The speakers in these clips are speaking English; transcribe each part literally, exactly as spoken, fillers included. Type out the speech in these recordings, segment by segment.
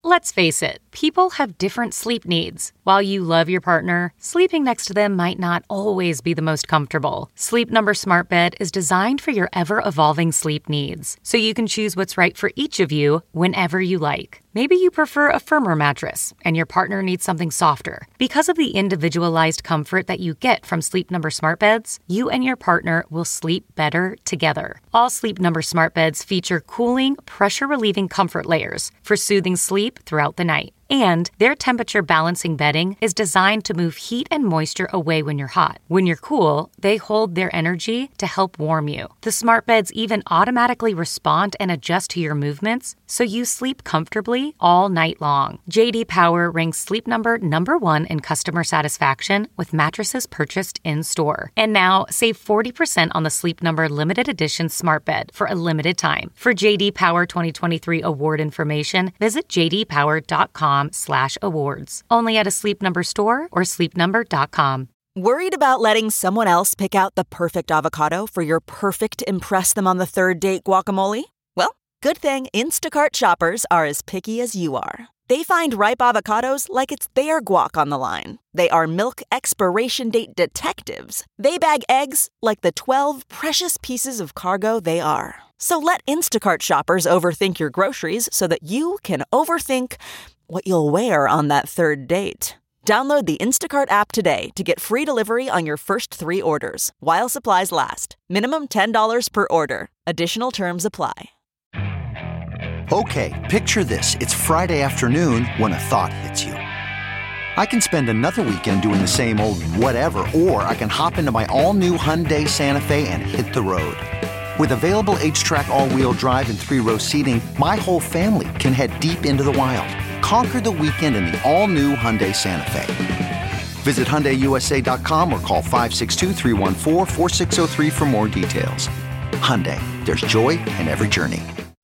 Let's face it, people have different sleep needs. While you love your partner, sleeping next to them might not always be the most comfortable. Sleep Number Smart Bed is designed for your ever-evolving sleep needs, so you can choose what's right for each of you whenever you like. Maybe you prefer a firmer mattress, and your partner needs something softer. Because of the individualized comfort that you get from Sleep Number Smart Beds, you and your partner will sleep better together. All Sleep Number Smart Beds feature cooling, pressure-relieving comfort layers for soothing sleep throughout the night. And their temperature balancing bedding is designed to move heat and moisture away when you're hot. When you're cool, they hold their energy to help warm you. The smart beds even automatically respond and adjust to your movements, so you sleep comfortably all night long. J D Power ranks Sleep Number number one in customer satisfaction with mattresses purchased in-store. And now, save forty percent on the Sleep Number limited edition smart bed for a limited time. For J D Power twenty twenty-three award information, visit j d power dot com slash awards. Only at a Sleep Number store or sleep number dot com. Worried about letting someone else pick out the perfect avocado for your perfect impress them on the third date guacamole? Well, good thing Instacart shoppers are as picky as you are. They find ripe avocados like it's their guac on the line. They are milk expiration date detectives. They bag eggs like the twelve precious pieces of cargo they are. So let Instacart shoppers overthink your groceries so that you can overthink what you'll wear on that third date. Download the Instacart app today to get free delivery on your first three orders, while supplies last. Minimum ten dollars per order. Additional terms apply. Okay, picture this. It's Friday afternoon when a thought hits you. I can spend another weekend doing the same old whatever, or I can hop into my all-new Hyundai Santa Fe and hit the road. With available H-Track all-wheel drive and three-row seating, my whole family can head deep into the wild. Conquer the weekend in the all-new Hyundai Santa Fe. Visit Hyundai U S A dot com or call five six two, three one four, four six zero three for more details. Hyundai, there's joy in every journey.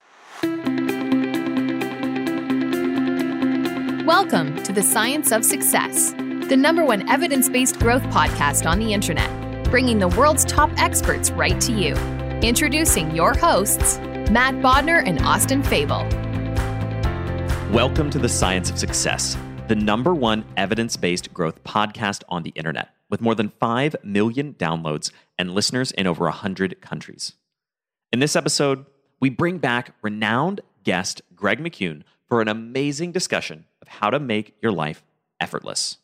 Welcome to The Science of Success, the number one evidence-based growth podcast on the internet, bringing the world's top experts right to you. Introducing your hosts, Matt Bodner and Austin Fable. Welcome to The Science of Success, the number one evidence-based growth podcast on the internet, with more than five million downloads and listeners in over one hundred countries. In this episode, we bring back renowned guest Greg McKeown for an amazing discussion of how to make your life effortless.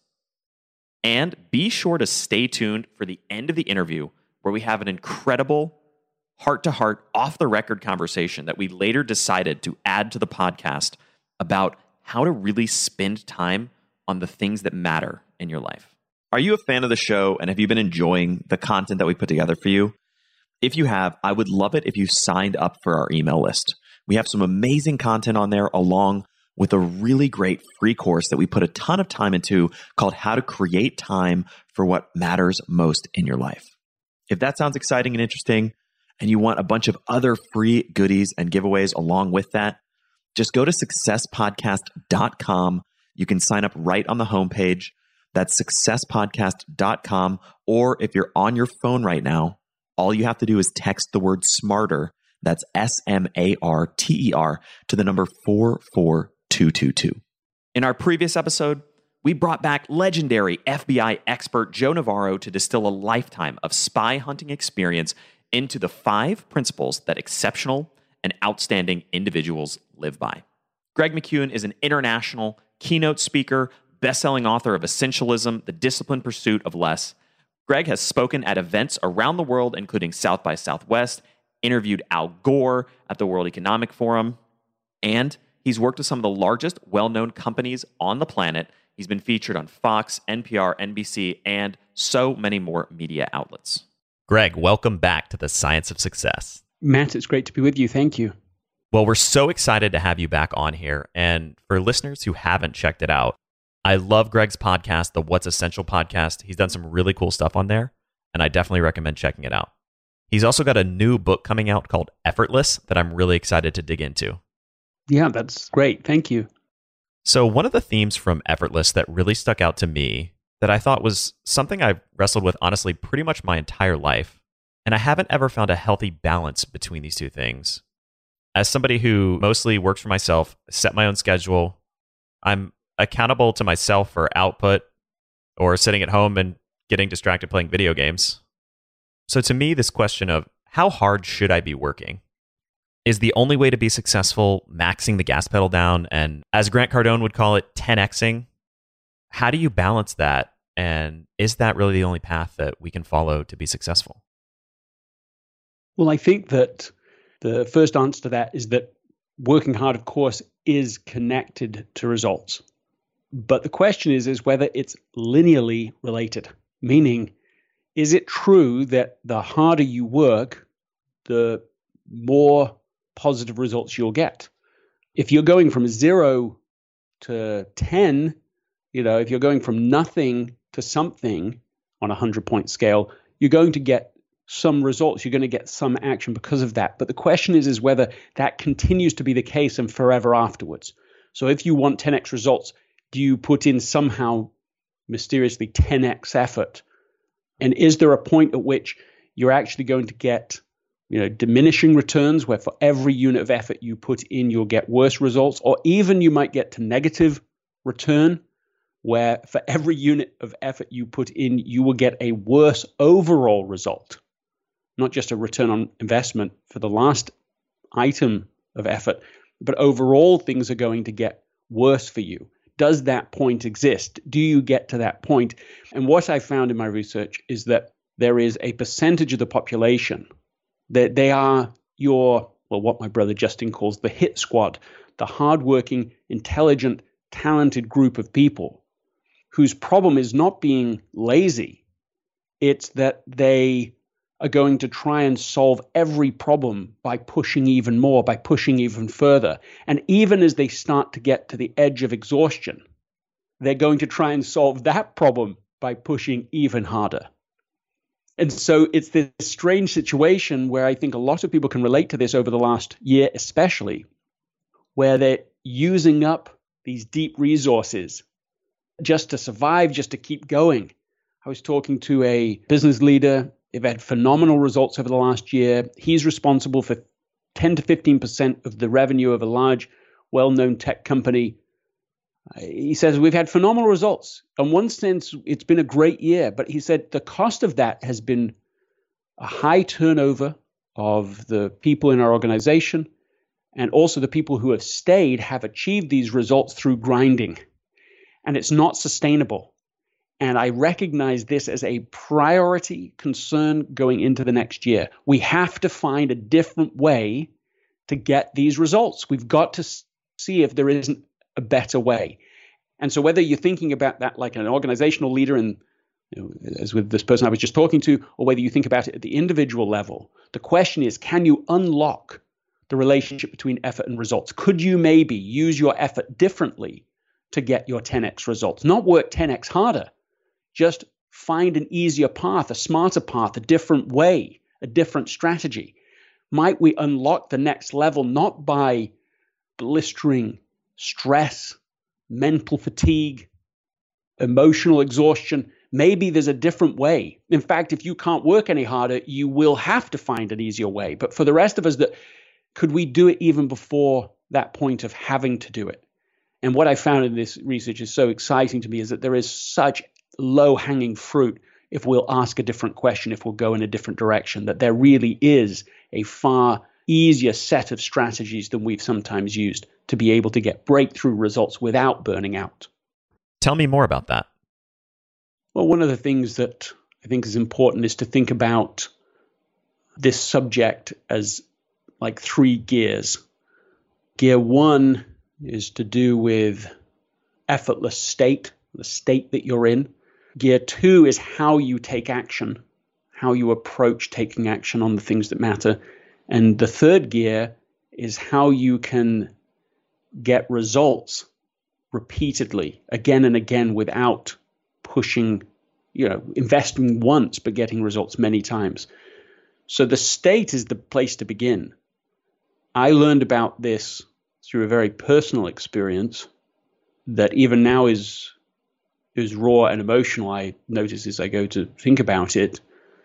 And be sure to stay tuned for the end of the interview, where we have an incredible heart-to-heart, off-the-record conversation that we later decided to add to the podcast about how to really spend time on the things that matter in your life. Are you a fan of the show, and have you been enjoying the content that we put together for you? If you have, I would love it if you signed up for our email list. We have some amazing content on there, along with a really great free course that we put a ton of time into called How to Create Time for What Matters Most in Your Life. If that sounds exciting and interesting, and you want a bunch of other free goodies and giveaways along with that, just go to success podcast dot com. You can sign up right on the homepage. That's success podcast dot com. Or if you're on your phone right now, all you have to do is text the word SMARTER, that's S M A R T E R, to the number four four two two two. In our previous episode, we brought back legendary F B I expert Joe Navarro to distill a lifetime of spy hunting experience into the five principles that exceptional and outstanding individuals live by. Greg McKeown is an international keynote speaker, best-selling author of Essentialism, The Disciplined Pursuit of Less. Greg has spoken at events around the world, including South by Southwest, interviewed Al Gore at the World Economic Forum, and he's worked with some of the largest well-known companies on the planet. He's been featured on Fox, N P R, N B C, and so many more media outlets. Greg, welcome back to The Science of Success. Matt, it's great to be with you. Thank you. Well, we're so excited to have you back on here. And for listeners who haven't checked it out, I love Greg's podcast, the What's Essential podcast. He's done some really cool stuff on there, and I definitely recommend checking it out. He's also got a new book coming out called Effortless that I'm really excited to dig into. Yeah, that's great. Thank you. So one of the themes from Effortless that really stuck out to me, that I thought was something I've wrestled with, honestly, pretty much my entire life, and I haven't ever found a healthy balance between these two things. As somebody who mostly works for myself, set my own schedule, I'm accountable to myself for output or sitting at home and getting distracted playing video games. So to me, this question of how hard should I be working is the only way to be successful maxing the gas pedal down and, as Grant Cardone would call it, ten Xing. How do you balance that? And is that really the only path that we can follow to be successful? Well, I think that the first answer to that is that working hard, of course, is connected to results. But the question is, is whether it's linearly related, meaning, is it true that the harder you work, the more positive results you'll get? If you're going from zero to ten, you know, if you're going from nothing to something on a hundred-point scale, you're going to get some results. You're going to get some action because of that. But the question is, is whether that continues to be the case and forever afterwards. So if you want ten X results, do you put in somehow mysteriously ten X effort? And is there a point at which you're actually going to get, you know, diminishing returns where for every unit of effort you put in, you'll get worse results, or even you might get to negative return where for every unit of effort you put in, you will get a worse overall result, not just a return on investment for the last item of effort, but overall things are going to get worse for you. Does that point exist? Do you get to that point? And what I found in my research is that there is a percentage of the population that they are your, well, what my brother Justin calls the hit squad, the hardworking, intelligent, talented group of people whose problem is not being lazy. It's that they are going to try and solve every problem by pushing even more, by pushing even further. And even as they start to get to the edge of exhaustion, they're going to try and solve that problem by pushing even harder. And so it's this strange situation where I think a lot of people can relate to this over the last year, especially, where they're using up these deep resources just to survive, just to keep going. I was talking to a business leader. They've had phenomenal results over the last year. He's responsible for ten to fifteen percent of the revenue of a large, well-known tech company. He says, we've had phenomenal results. In one sense, it's been a great year, but he said the cost of that has been a high turnover of the people in our organization, and also the people who have stayed have achieved these results through grinding, and it's not sustainable. And I recognize this as a priority concern going into the next year. We have to find a different way to get these results. We've got to see if there isn't a better way. And so whether you're thinking about that like an organizational leader, and you know, as with this person I was just talking to, or whether you think about it at the individual level, the question is, can you unlock the relationship between effort and results? Could you maybe use your effort differently to get your ten X results? Not work ten X harder. Just find an easier path, a smarter path, a different way, a different strategy. Might we unlock the next level not by blistering stress, mental fatigue, emotional exhaustion? Maybe there's a different way. In fact, if you can't work any harder, you will have to find an easier way. But for the rest of us, that could we do it even before that point of having to do it? And what I found in this research is so exciting to me is that there is such low-hanging fruit if we'll ask a different question, if we'll go in a different direction, that there really is a far easier set of strategies than we've sometimes used to be able to get breakthrough results without burning out. Tell me more about that. Well, one of the things that I think is important is to think about this subject as like three gears. Gear one is to do with effortless state, the state that you're in. Gear two is how you take action, how you approach taking action on the things that matter. And the third gear is how you can get results repeatedly, again and again, without pushing, you know, investing once, but getting results many times. So the state is the place to begin. I learned about this through a very personal experience that even now is is raw and emotional. I notice as I go to think about it.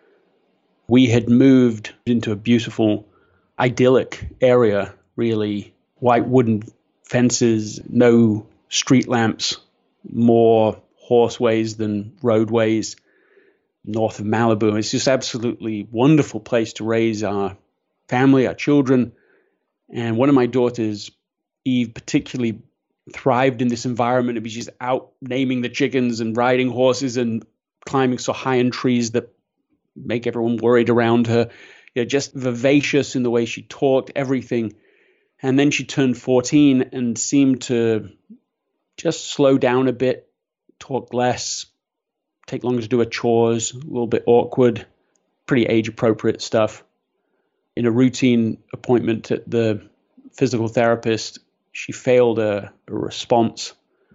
We had moved into a beautiful, idyllic area, really, white wooden fences, no street lamps, more horseways than roadways, north of Malibu. It's just absolutely wonderful place to raise our family, our children. And one of my daughters, Eve, particularly thrived in this environment. And she's out naming the chickens and riding horses and climbing so high in trees that make everyone worried around her. You know, just vivacious in the way she talked, everything. And then she turned fourteen and seemed to just slow down a bit, talk less, take longer to do her chores, a little bit awkward, pretty age-appropriate stuff. In a routine appointment at the physical therapist, she failed a, a response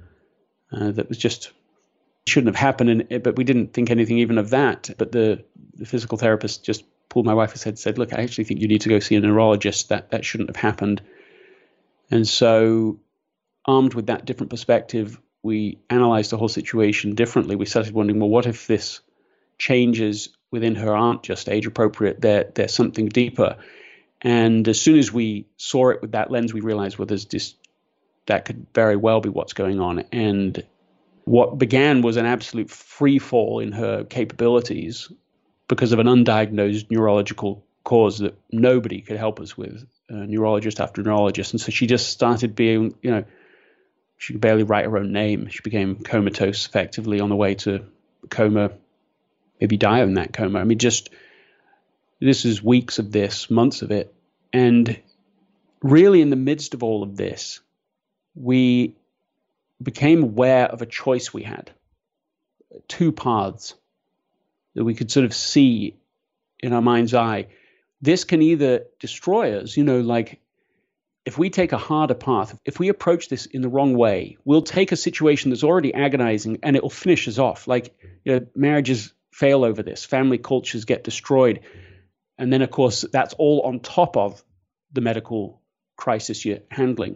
uh, that was just shouldn't have happened, and, but we didn't think anything even of that. But the, the physical therapist just pulled my wife aside and said, look, I actually think you need to go see a neurologist. That, that shouldn't have happened. And so armed with that different perspective, we analyzed the whole situation differently. We started wondering, well, what if this changes within her aren't just age appropriate? They're, they're something deeper. And as soon as we saw it with that lens, we realized, well, there's this, that could very well be what's going on. And what began was an absolute free fall in her capabilities because of an undiagnosed neurological cause that nobody could help us with, uh, neurologist after neurologist. And so she just started being, you know, she could barely write her own name. She became comatose effectively on the way to coma, maybe die in that coma. I mean, just, this is weeks of this, months of it. And really in the midst of all of this, we became aware of a choice we had, two paths that we could sort of see in our mind's eye. This can either destroy us, you know, like if we take a harder path, if we approach this in the wrong way, we'll take a situation that's already agonizing and it will finish us off. Like, you know, marriages fail over this, family cultures get destroyed. And then, of course, that's all on top of the medical crisis you're handling.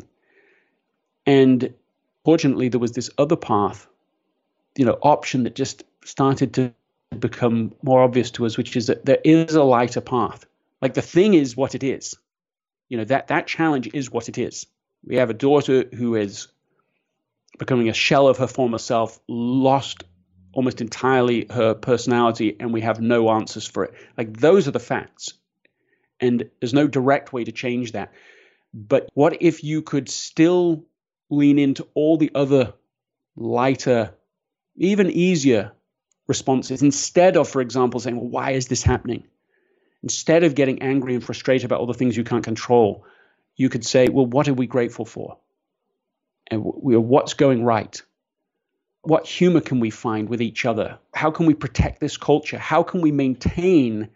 And fortunately, there was this other path, you know, option that just started to become more obvious to us, which is that there is a lighter path. Like the thing is what it is. You know, that, that challenge is what it is. We have a daughter who is becoming a shell of her former self, lost almost entirely her personality, and we have no answers for it. Like those are the facts. And there's no direct way to change that. But what if you could still lean into all the other lighter, even easier responses instead of, for example, saying, well, why is this happening? Instead of getting angry and frustrated about all the things you can't control, you could say, well, what are we grateful for? And we, what's going right? What humor can we find with each other? How can we protect this culture? How can we maintain,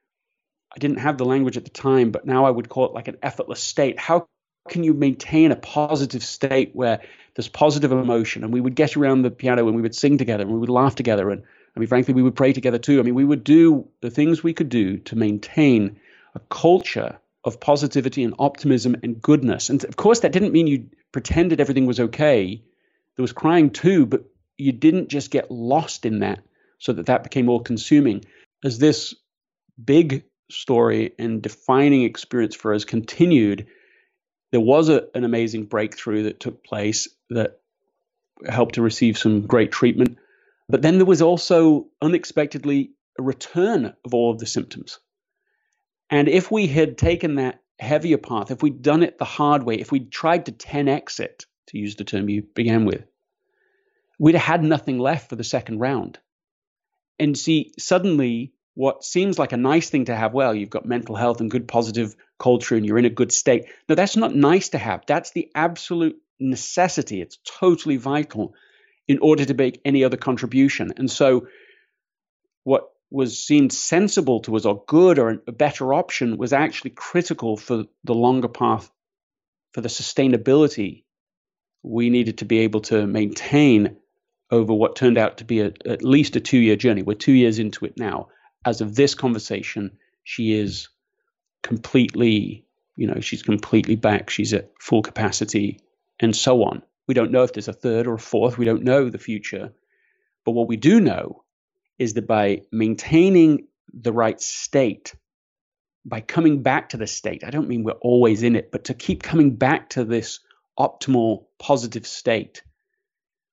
I didn't have the language at the time, but now I would call it like an effortless state. How can you maintain a positive state where there's positive emotion? And we would get around the piano and we would sing together and we would laugh together. And I mean, frankly, we would pray together too. I mean, we would do the things we could do to maintain a culture of positivity and optimism and goodness. And of course, that didn't mean you pretended everything was okay. There was crying too, but you didn't just get lost in that so that that became all consuming. As this big story and defining experience for us continued, there was a, an amazing breakthrough that took place that helped to receive some great treatment. But then there was also unexpectedly a return of all of the symptoms. And if we had taken that heavier path, if we'd done it the hard way, if we'd tried to ten X it, to use the term you began with, we'd have had nothing left for the second round. And see, suddenly what seems like a nice thing to have, well, you've got mental health and good positive culture and you're in a good state. No, that's not nice to have. That's the absolute necessity. It's totally vital in order to make any other contribution. And so what was seemed sensible to us or good or a better option was actually critical for the longer path, for the sustainability we needed to be able to maintain over what turned out to be a, at least a two-year journey. We're two years into it now. As of this conversation, she is completely, you know, she's completely back. She's at full capacity and so on. We don't know if there's a third or a fourth. We don't know the future. But what we do know is that by maintaining the right state, by coming back to the state, I don't mean we're always in it, but to keep coming back to this optimal positive state,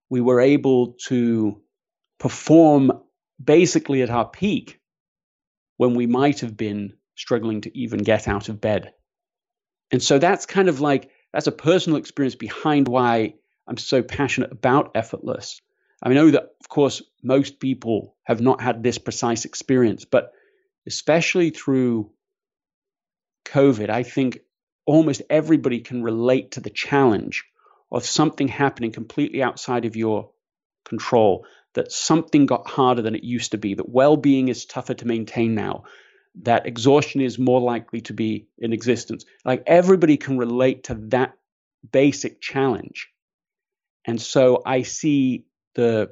we were able to perform basically at our peak when we might have been struggling to even get out of bed. And so that's kind of like, that's a personal experience behind why I'm so passionate about Effortless. I know that, of course, most people have not had this precise experience, but especially through COVID, I think almost everybody can relate to the challenge of something happening completely outside of your control, that something got harder than it used to be, that well-being is tougher to maintain now, that exhaustion is more likely to be in existence. Like everybody can relate to that basic challenge. And so I see the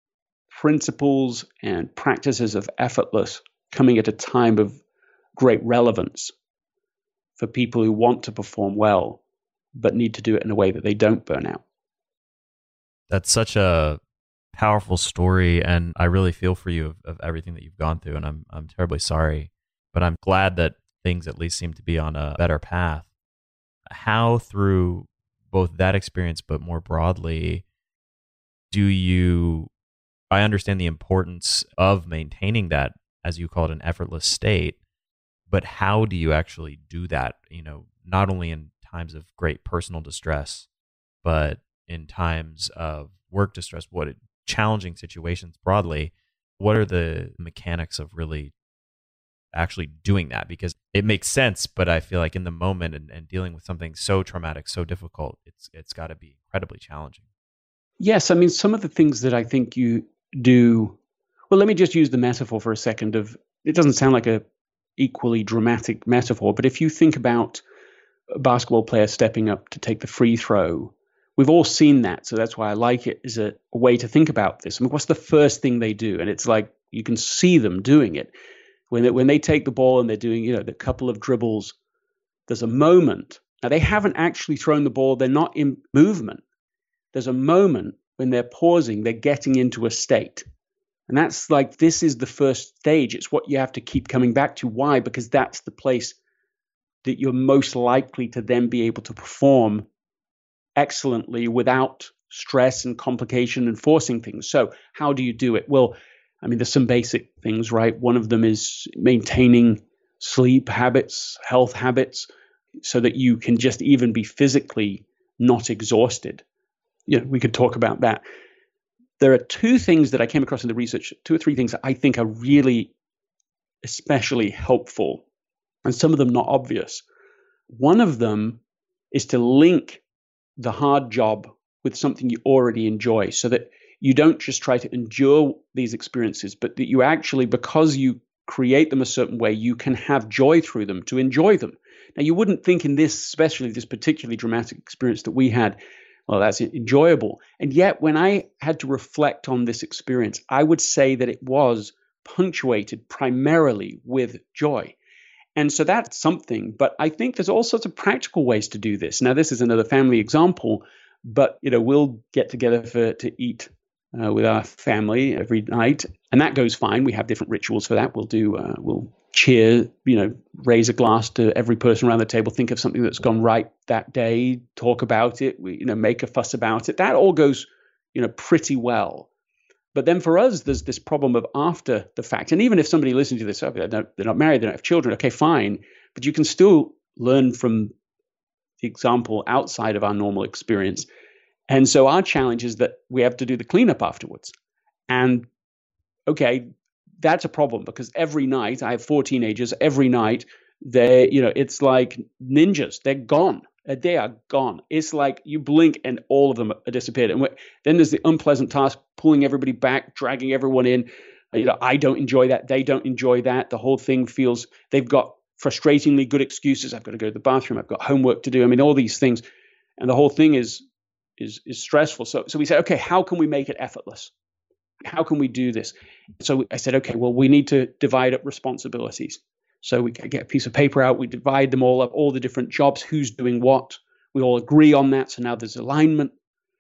principles and practices of Effortless coming at a time of great relevance for people who want to perform well, but need to do it in a way that they don't burn out. That's such a powerful story, and I really feel for you of, of everything that you've gone through, and I'm I'm terribly sorry, but I'm glad that things at least seem to be on a better path. How, through both that experience, but more broadly, do you, I understand the importance of maintaining that, as you call it, an effortless state, but how do you actually do that, you know, not only in times of great personal distress, but in times of work distress, what it, challenging situations broadly? What are the mechanics of really actually doing that? Because it makes sense, but I feel like in the moment and, and dealing with something so traumatic, so difficult, it's it's got to be incredibly challenging. Yes, I mean, some of the things that I think you do, well, let me just use the metaphor for a second of, it doesn't sound like a equally dramatic metaphor, but if you think about a basketball player stepping up to take the free throw, we've all seen that. So that's why I like it as a, a way to think about this. I mean, what's the first thing they do? And it's like, you can see them doing it. When they, when they take the ball and they're doing, you know, the couple of dribbles, there's a moment. Now, they haven't actually thrown the ball. They're not in movement. There's a moment when they're pausing, they're getting into a state. And that's like, this is the first stage. It's what you have to keep coming back to. Why? Because that's the place that you're most likely to then be able to perform excellently without stress and complication and forcing things. So how do you do it? Well, I mean, there's some basic things, right? One of them is maintaining sleep habits, health habits, so that you can just even be physically not exhausted. You know, we could talk about that. There are two things that I came across in the research, two or three things that I think are really especially helpful, and some of them not obvious. One of them is to link the hard job with something you already enjoy, so that you don't just try to endure these experiences, but that you actually, because you create them a certain way, you can have joy through them to enjoy them. Now, you wouldn't think in this, especially this particularly dramatic experience that we had, well, that's enjoyable. And yet, when I had to reflect on this experience, I would say that it was punctuated primarily with joy. And so that's something, but I think there's all sorts of practical ways to do this. Now, this is another family example, but, you know, we'll get together for to eat uh, with our family every night, and that goes fine. We have different rituals for that. We'll do, uh, we'll cheer, you know, raise a glass to every person around the table, think of something that's gone right that day, talk about it, we, you know, make a fuss about it. That all goes, you know, pretty well. But then for us, there's this problem of after the fact. And even if somebody listens to this, oh, they're, not, they're not married, they don't have children, okay, fine. But you can still learn from the example outside of our normal experience. And so our challenge is that we have to do the cleanup afterwards. And okay, that's a problem, because every night, I have four teenagers, every night, they, you know, it's like ninjas, they're gone. They are gone. It's like you blink and all of them are disappeared. And then there's the unpleasant task, pulling everybody back, dragging everyone in. You know, I don't enjoy that. They don't enjoy that. The whole thing feels, they've got frustratingly good excuses. I've got to go to the bathroom. I've got homework to do. I mean, all these things. And the whole thing is is is stressful. So, so we said, okay, how can we make it effortless? How can we do this? So I said, okay, well, we need to divide up responsibilities. So we get a piece of paper out, we divide them all up, all the different jobs, who's doing what. We all agree on that. So now there's alignment.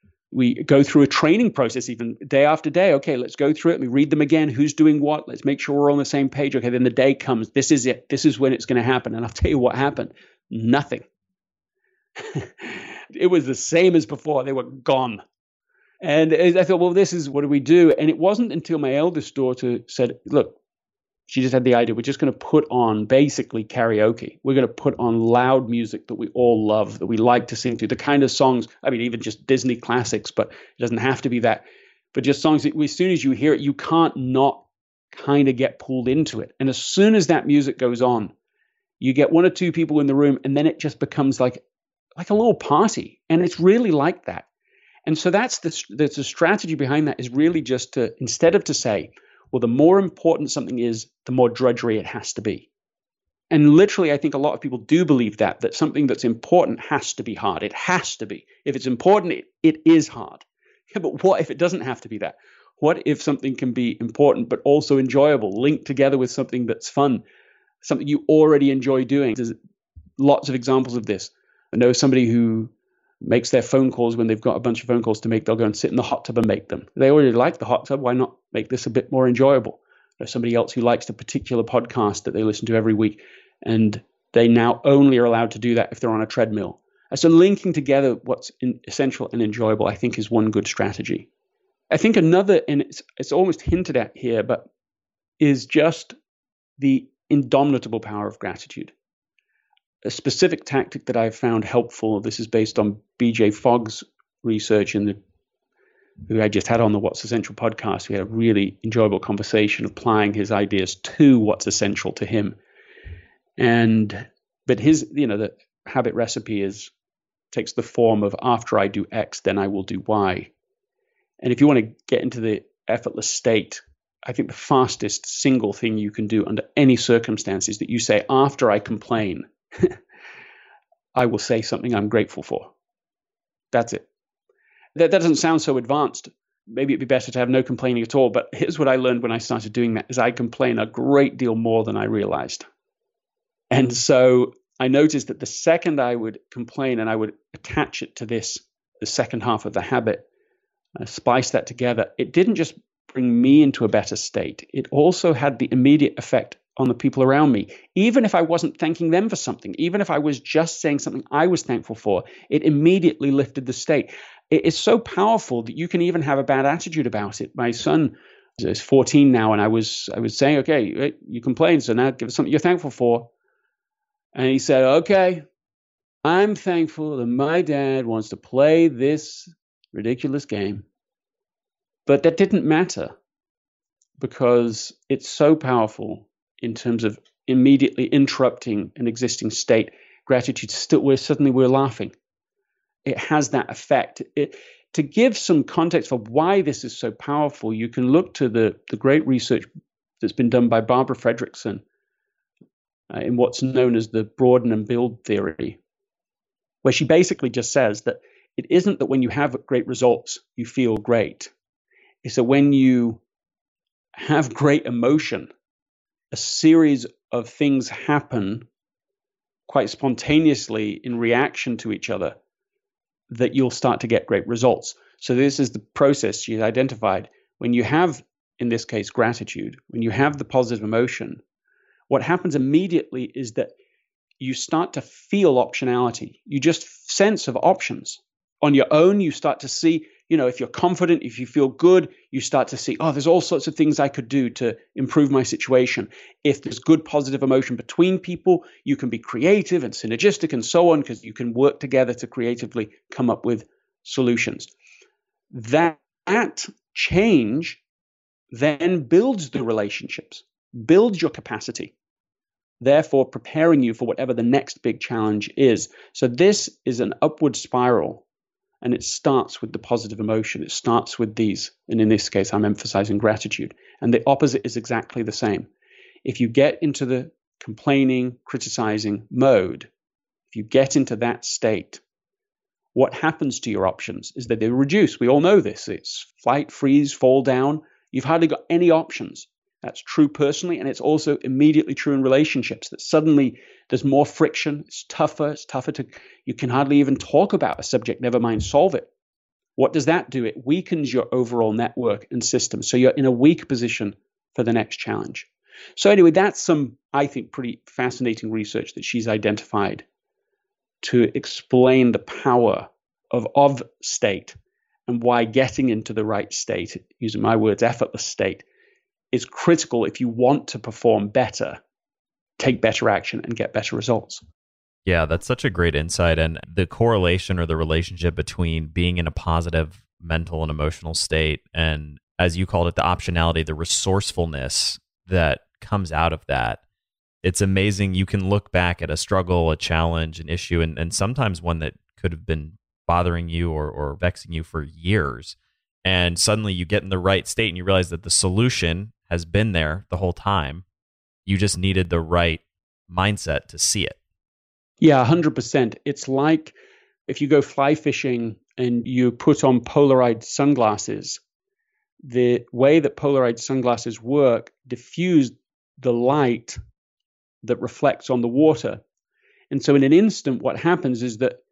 We go through a training process even day after day. Okay, let's go through it. We read them again. Who's doing what? Let's make sure we're on the same page. Okay, then the day comes. This is it. This is when it's going to happen. And I'll tell you what happened. Nothing. It was the same as before. They were gone. And I thought, well, this is what do we do? And it wasn't until my eldest daughter said, look, she just had the idea, we're just going to put on basically karaoke. We're going to put on loud music that we all love, that we like to sing to, the kind of songs, I mean, even just Disney classics, but it doesn't have to be that. But just songs that as soon as you hear it, you can't not kind of get pulled into it. And as soon as that music goes on, you get one or two people in the room, and then it just becomes like, like a little party. And it's really like that. And so that's the, that's the strategy behind that, is really just to, instead of to say, well, the more important something is, the more drudgery it has to be. And literally, I think a lot of people do believe that, that something that's important has to be hard. It has to be. If it's important, it, it is hard. Yeah, but what if it doesn't have to be that? What if something can be important but also enjoyable, linked together with something that's fun, something you already enjoy doing? There's lots of examples of this. I know somebody who makes their phone calls when they've got a bunch of phone calls to make. They'll go and sit in the hot tub and make them. They already like the hot tub. Why not make this a bit more enjoyable? There's somebody else who likes the particular podcast that they listen to every week, and they now only are allowed to do that if they're on a treadmill. And so linking together what's in, essential and enjoyable, I think, is one good strategy. I think another, and it's, it's almost hinted at here, but is just the indomitable power of gratitude. A specific tactic that I've found helpful, this is based on B J Fogg's research, in the, who I just had on the What's Essential podcast. We had a really enjoyable conversation applying his ideas to what's essential to him. And, but his, you know, the habit recipe is, takes the form of, after I do X, then I will do Y. And if you want to get into the effortless state, I think the fastest single thing you can do under any circumstances that you say, after I complain, I will say something I'm grateful for. That's it. That, that doesn't sound so advanced. Maybe it'd be better to have no complaining at all. But here's what I learned when I started doing that, is I complain a great deal more than I realized. And so I noticed that the second I would complain and I would attach it to this, the second half of the habit, uh, spice that together, it didn't just bring me into a better state. It also had the immediate effect on the people around me. Even if I wasn't thanking them for something, even if I was just saying something I was thankful for, it immediately lifted the state. It is so powerful that you can even have a bad attitude about it. My son is fourteen now, and I was I was saying, okay, you complained, so now give us something you're thankful for. And he said, okay, I'm thankful that my dad wants to play this ridiculous game. But that didn't matter, because it's so powerful in terms of immediately interrupting an existing state. Gratitude, still, we're suddenly we're laughing. It has that effect. It, to give some context for why this is so powerful, you can look to the, the great research that's been done by Barbara Fredrickson uh, in what's known as the broaden and build theory, where she basically just says that it isn't that when you have great results, you feel great. It's that when you have great emotion, a series of things happen quite spontaneously in reaction to each other, that you'll start to get great results. So this is the process she's identified. When you have, in this case, gratitude, when you have the positive emotion, what happens immediately is that you start to feel optionality. You just sense of options. On your own, you start to see, you know, if you're confident, if you feel good, you start to see, oh, there's all sorts of things I could do to improve my situation. If there's good positive emotion between people, you can be creative and synergistic and so on, because you can work together to creatively come up with solutions. That, that change then builds the relationships, builds your capacity, therefore preparing you for whatever the next big challenge is. So this is an upward spiral. And it starts with the positive emotion. It starts with these, and in this case, I'm emphasizing gratitude. And the opposite is exactly the same. If you get into the complaining, criticizing mode, if you get into that state, what happens to your options is that they reduce. We all know this. It's fight, freeze, fall down. You've hardly got any options. That's true personally, and it's also immediately true in relationships, that suddenly there's more friction, it's tougher, it's tougher to, you can hardly even talk about a subject, never mind solve it. What does that do? It weakens your overall network and system, so you're in a weak position for the next challenge. So anyway, that's some, I think, pretty fascinating research that she's identified to explain the power of of state and why getting into the right state, using my words, effortless state, is critical if you want to perform better, take better action, and get better results. Yeah, that's such a great insight. And the correlation or the relationship between being in a positive mental and emotional state and, as you called it, the optionality, the resourcefulness that comes out of that. It's amazing. You can look back at a struggle, a challenge, an issue, and, and sometimes one that could have been bothering you or, or vexing you for years. And suddenly you get in the right state and you realize that the solution has been there the whole time. You just needed the right mindset to see it. Yeah, one hundred percent. It's like if you go fly fishing and you put on polarized sunglasses, the way that polarized sunglasses work diffuse the light that reflects on the water. And so in an instant, what happens is that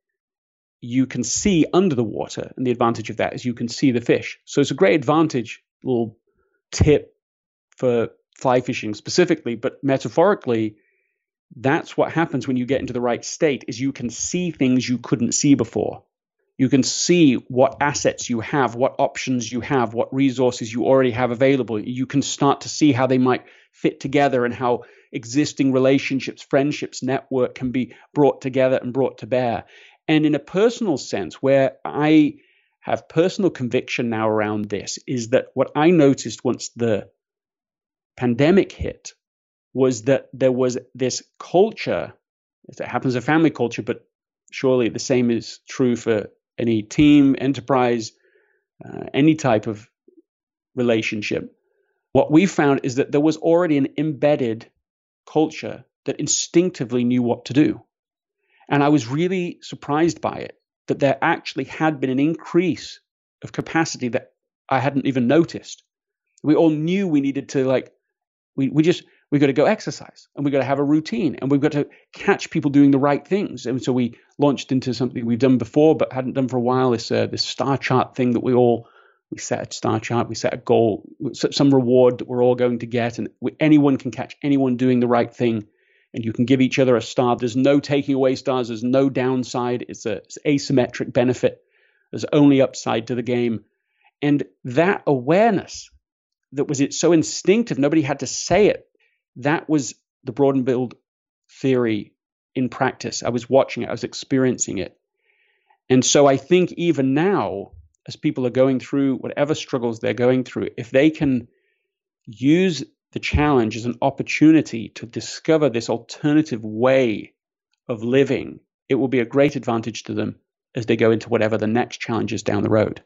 you can see under the water. And the advantage of that is you can see the fish. So it's a great advantage, little tip for fly fishing specifically, but metaphorically, that's what happens when you get into the right state, is you can see things you couldn't see before. You can see what assets you have, what options you have, what resources you already have available. You can start to see how they might fit together and how existing relationships, friendships, network can be brought together and brought to bear. And in a personal sense, where I have personal conviction now around this, is that what I noticed once the pandemic hit was that there was this culture, it happens in family culture, but surely the same is true for any team, enterprise, uh, any type of relationship. What we found is that there was already an embedded culture that instinctively knew what to do. And I was really surprised by it, that there actually had been an increase of capacity that I hadn't even noticed. We all knew we needed to like, we, we just, we got to go exercise and we got to have a routine and we've got to catch people doing the right things. And so we launched into something we've done before, but hadn't done for a while, this, uh, this star chart thing that we all, we set a star chart, we set a goal, some reward that we're all going to get. And we, anyone can catch anyone doing the right thing. And you can give each other a star. There's no taking away stars. There's no downside. It's a it's asymmetric benefit. There's only upside to the game. And that awareness that was it so instinctive, nobody had to say it. That was the broad and build theory in practice. I was watching it. I was experiencing it. And so I think even now, as people are going through whatever struggles they're going through, if they can use the challenge as an opportunity to discover this alternative way of living, it will be a great advantage to them as they go into whatever the next challenge is down the road.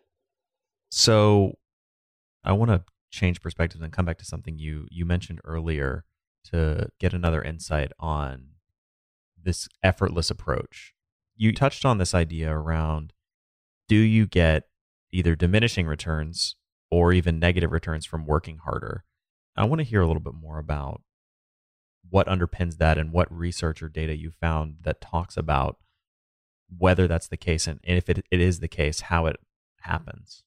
So I want to change perspectives and come back to something you you mentioned earlier to get another insight on this effortless approach. You touched on this idea around, do you get either diminishing returns or even negative returns from working harder? I want to hear a little bit more about what underpins that and what research or data you found that talks about whether that's the case, and if it, it is the case, how it happens.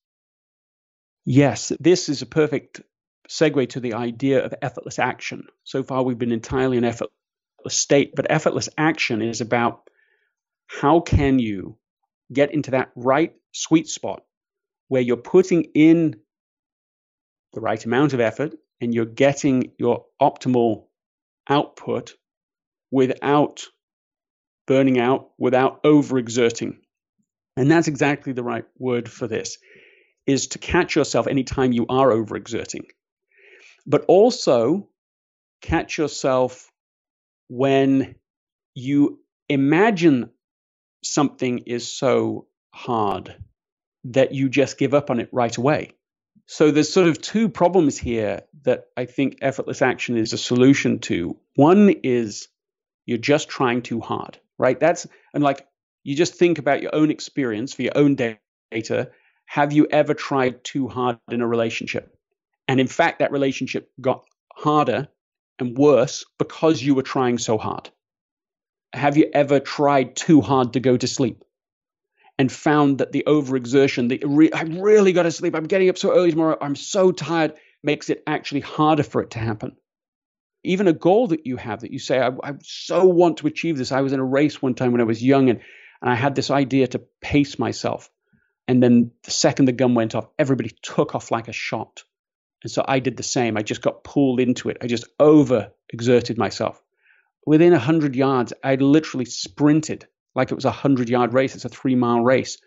Yes, this is a perfect segue to the idea of effortless action. So far, we've been entirely in effortless state, but effortless action is about how can you get into that right sweet spot where you're putting in the right amount of effort and you're getting your optimal output without burning out, without overexerting. And that's exactly the right word for this, is to catch yourself anytime you are overexerting. But also catch yourself when you imagine something is so hard that you just give up on it right away. So there's sort of two problems here that I think effortless action is a solution to. One is you're just trying too hard, right? That's, and like, you just think about your own experience for your own data. Have you ever tried too hard in a relationship? And in fact, that relationship got harder and worse because you were trying so hard. Have you ever tried too hard to go to sleep and found that the overexertion, the re- I really got to sleep, I'm getting up so early tomorrow, I'm so tired, makes it actually harder for it to happen? Even a goal that you have that you say, I, I so want to achieve this. I was in a race one time when I was young and, and I had this idea to pace myself. And then the second the gun went off, everybody took off like a shot. And so I did the same. I just got pulled into it. I just over exerted myself. Within one hundred yards, I literally sprinted like it was a hundred-yard race. It's a three-mile race.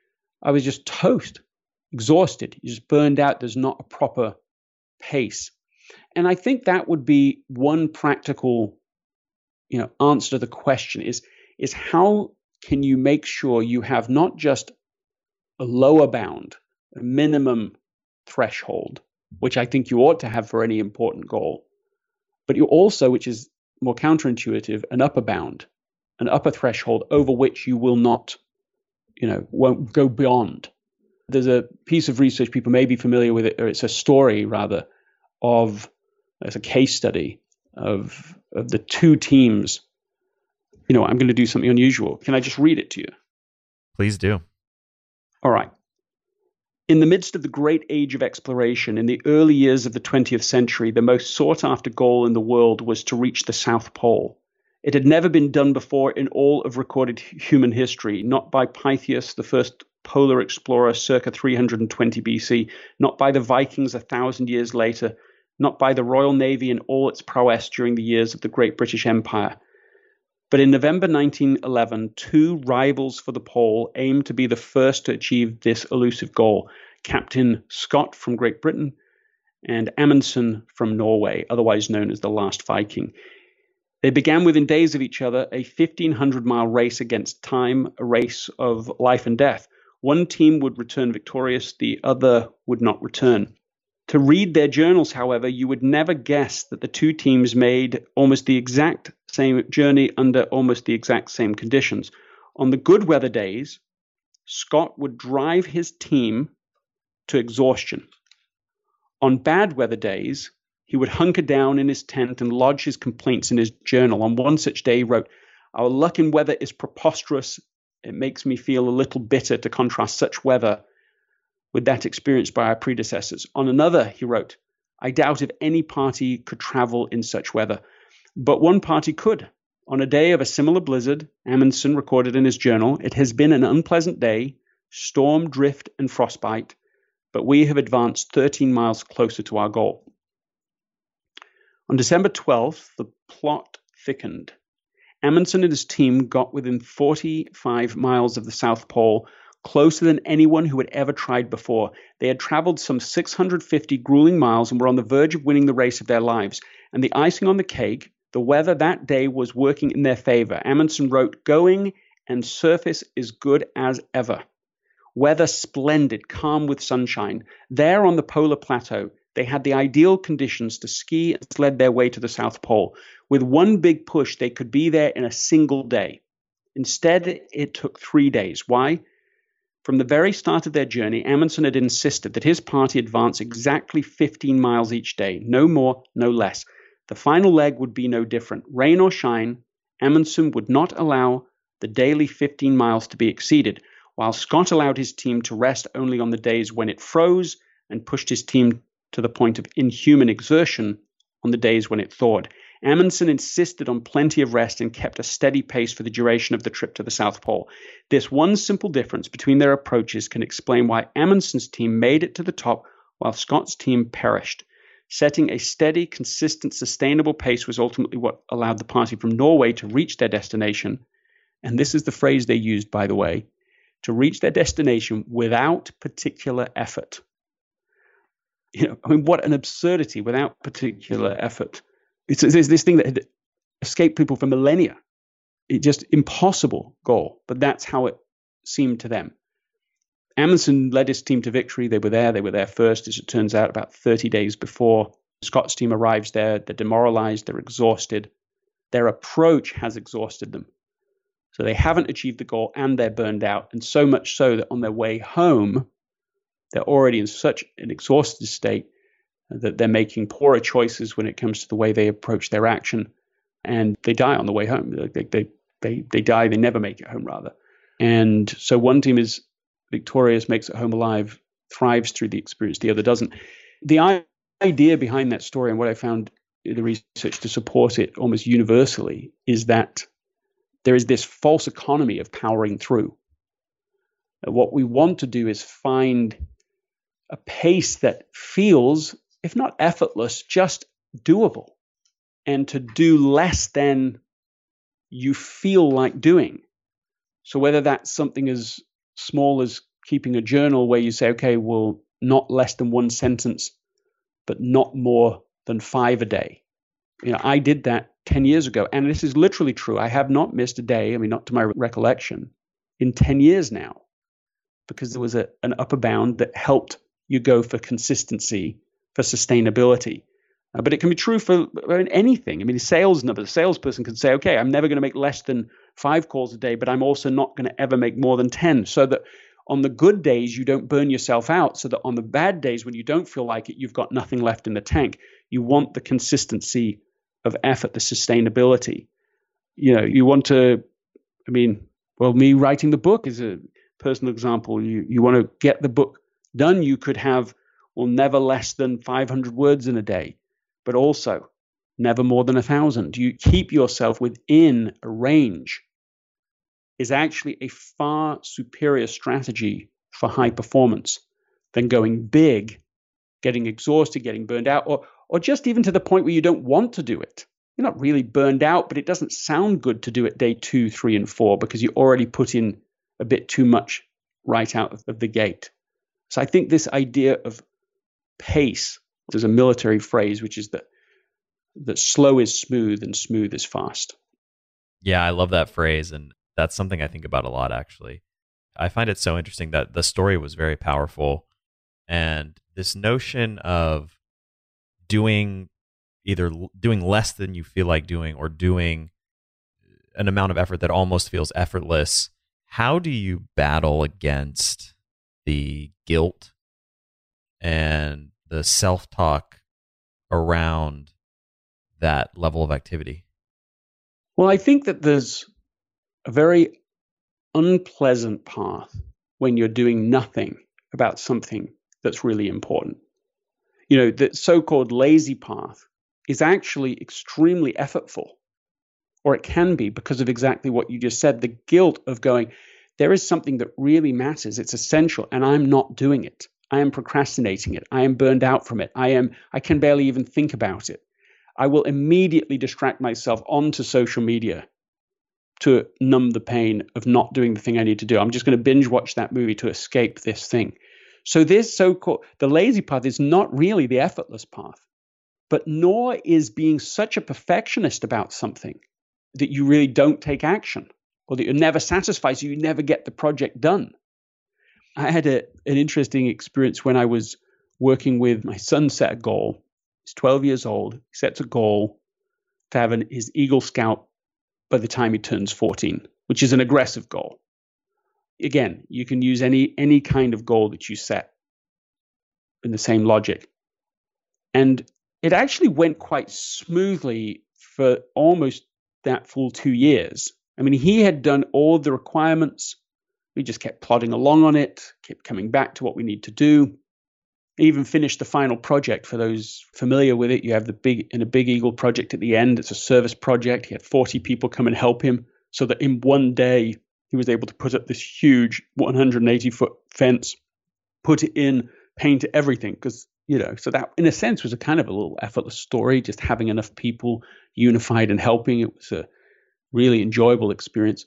I was just toast, exhausted. You just burned out. There's not a proper pace. And I think that would be one practical, you know, answer to the question is, is how can you make sure you have not just a lower bound, a minimum threshold, which I think you ought to have for any important goal, but you also, which is more counterintuitive, an upper bound, an upper threshold over which you will not, you know, won't go beyond. There's a piece of research, people may be familiar with it, or it's a story rather, of, it's a case study of, of the two teams. You know, I'm going to do something unusual. Can I just read it to you? Please do. All right. In the midst of the great age of exploration, in the early years of the twentieth century, the most sought-after goal in the world was to reach the South Pole. It had never been done before in all of recorded human history, not by Pytheas, the first polar explorer circa three hundred twenty B C, not by the Vikings a thousand years later, not by the Royal Navy in all its prowess during the years of the Great British Empire. But in November nineteen eleven, two rivals for the pole aimed to be the first to achieve this elusive goal, Captain Scott from Great Britain and Amundsen from Norway, otherwise known as the Last Viking. They began within days of each other a fifteen hundred mile race against time, a race of life and death. One team would return victorious, the other would not return. To read their journals, however, you would never guess that the two teams made almost the exact same journey under almost the exact same conditions. On the good weather days, Scott would drive his team to exhaustion. On bad weather days, he would hunker down in his tent and lodge his complaints in his journal. On one such day, he wrote, "Our luck in weather is preposterous. It makes me feel a little bitter to contrast such weather with that experienced by our predecessors." On another, he wrote, "I doubt if any party could travel in such weather, but one party could. On a day of a similar blizzard," Amundsen recorded in his journal, "it has been an unpleasant day, storm, drift, and frostbite, but we have advanced thirteen miles closer to our goal." On December twelfth, the plot thickened. Amundsen and his team got within forty-five miles of the South Pole, closer than anyone who had ever tried before. They had traveled some six hundred fifty grueling miles and were on the verge of winning the race of their lives. And the icing on the cake, the weather that day was working in their favor. Amundsen wrote, "Going and surface is good as ever. Weather splendid, calm with sunshine. There on the polar plateau, they had the ideal conditions to ski and sled their way to the South Pole. With one big push, they could be there in a single day. Instead, it took three days. Why? From the very start of their journey, Amundsen had insisted that his party advance exactly fifteen miles each day, no more, no less. The final leg would be no different. Rain or shine, Amundsen would not allow the daily fifteen miles to be exceeded, while Scott allowed his team to rest only on the days when it froze and pushed his team to the point of inhuman exertion on the days when it thawed. Amundsen insisted on plenty of rest and kept a steady pace for the duration of the trip to the South Pole. This one simple difference between their approaches can explain why Amundsen's team made it to the top while Scott's team perished. Setting a steady, consistent, sustainable pace was ultimately what allowed the party from Norway to reach their destination. And this is the phrase they used, by the way, to reach their destination without particular effort. You know, I mean, what an absurdity, without particular effort. It's, it's this thing that had escaped people for millennia. It's just impossible goal, but that's how it seemed to them. Amundsen led his team to victory. They were there. They were there first, as it turns out, about thirty days before Scott's team arrives there. They're demoralized. They're exhausted. Their approach has exhausted them. So they haven't achieved the goal and they're burned out. And so much so that on their way home, they're already in such an exhausted state that they're making poorer choices when it comes to the way they approach their action. And they die on the way home. They, they, they, they die. They never make it home, rather. And so one team is victorious, makes it home alive, thrives through the experience. The other doesn't. The idea behind that story, and what I found in the research to support it almost universally, is that there is this false economy of powering through. What we want to do is find a pace that feels, if not effortless, just doable, and to do less than you feel like doing. So whether that's something as small as keeping a journal where you say, okay, well, not less than one sentence, but not more than five a day. You know, I did that ten years ago, and this is literally true. I have not missed a day, I mean, not to my recollection, in ten years now, because there was a, an upper bound that helped you go for consistency, for sustainability. Uh, but it can be true for anything. I mean, a sales number, a salesperson can say, okay, I'm never going to make less than five calls a day, but I'm also not going to ever make more than ten. So that on the good days, you don't burn yourself out. So that on the bad days, when you don't feel like it, you've got nothing left in the tank. You want the consistency of effort, the sustainability. You know, you want to, I mean, well, me writing the book is a personal example. You, you want to get the book done. You could have, well, never less than five hundred words in a day, but also never more than a thousand. You keep yourself within a range is actually a far superior strategy for high performance than going big, getting exhausted, getting burned out, or or just even to the point where you don't want to do it. You're not really burned out, but it doesn't sound good to do it day two, three, and four because you already put in a bit too much right out of, of the gate. So I think this idea of pace, there's a military phrase, which is that that slow is smooth and smooth is fast. Yeah, I love that phrase. And that's something I think about a lot, actually. I find it so interesting that the story was very powerful. And this notion of doing either doing less than you feel like doing or doing an amount of effort that almost feels effortless. How do you battle against the guilt and the self-talk around that level of activity? Well, I think that there's a very unpleasant path when you're doing nothing about something that's really important. You know, the so-called lazy path is actually extremely effortful, or it can be because of exactly what you just said, the guilt of going, there is something that really matters, it's essential, and I'm not doing it. I am procrastinating it. I am burned out from it. I am, I can barely even think about it. I will immediately distract myself onto social media to numb the pain of not doing the thing I need to do. I'm just going to binge watch that movie to escape this thing. So this so-called, the lazy path is not really the effortless path, but nor is being such a perfectionist about something that you really don't take action or that you're never satisfied, so you never get the project done. I had a, an interesting experience when I was working with my son. Set a goal. He's twelve years old. He sets a goal to have an, his Eagle Scout by the time he turns fourteen, which is an aggressive goal. Again, you can use any any kind of goal that you set in the same logic. And it actually went quite smoothly for almost that full two years. I mean, he had done all the requirements. We just kept plodding along on it, kept coming back to what we need to do. Even finished the final project. For those familiar with it, you have the big in a Big Eagle project at the end. It's a service project. He had forty people come and help him so that in one day he was able to put up this huge one hundred eighty foot fence, put it in, paint everything. Because, you know, so that in a sense was a kind of a little effortless story, just having enough people unified and helping. It was a really enjoyable experience.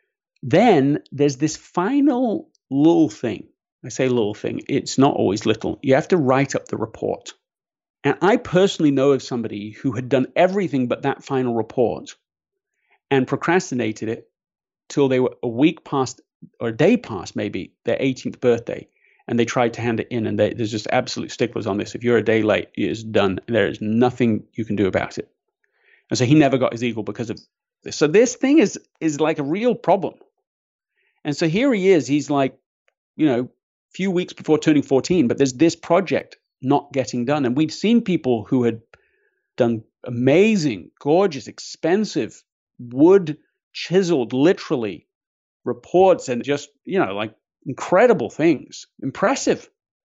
Then there's this final little thing. I say little thing. It's not always little. You have to write up the report. And I personally know of somebody who had done everything but that final report and procrastinated it till they were a week past or a day past maybe their eighteenth birthday. And they tried to hand it in, and they, there's just absolute sticklers on this. If you're a day late, it is done. There is nothing you can do about it. And so he never got his Eagle because of this. So this thing is is like a real problem. And so here he is. He's like, you know, few weeks before turning fourteen, but there's this project not getting done. And we've seen people who had done amazing, gorgeous, expensive, wood chiseled, literally, reports and just, you know, like incredible things, impressive.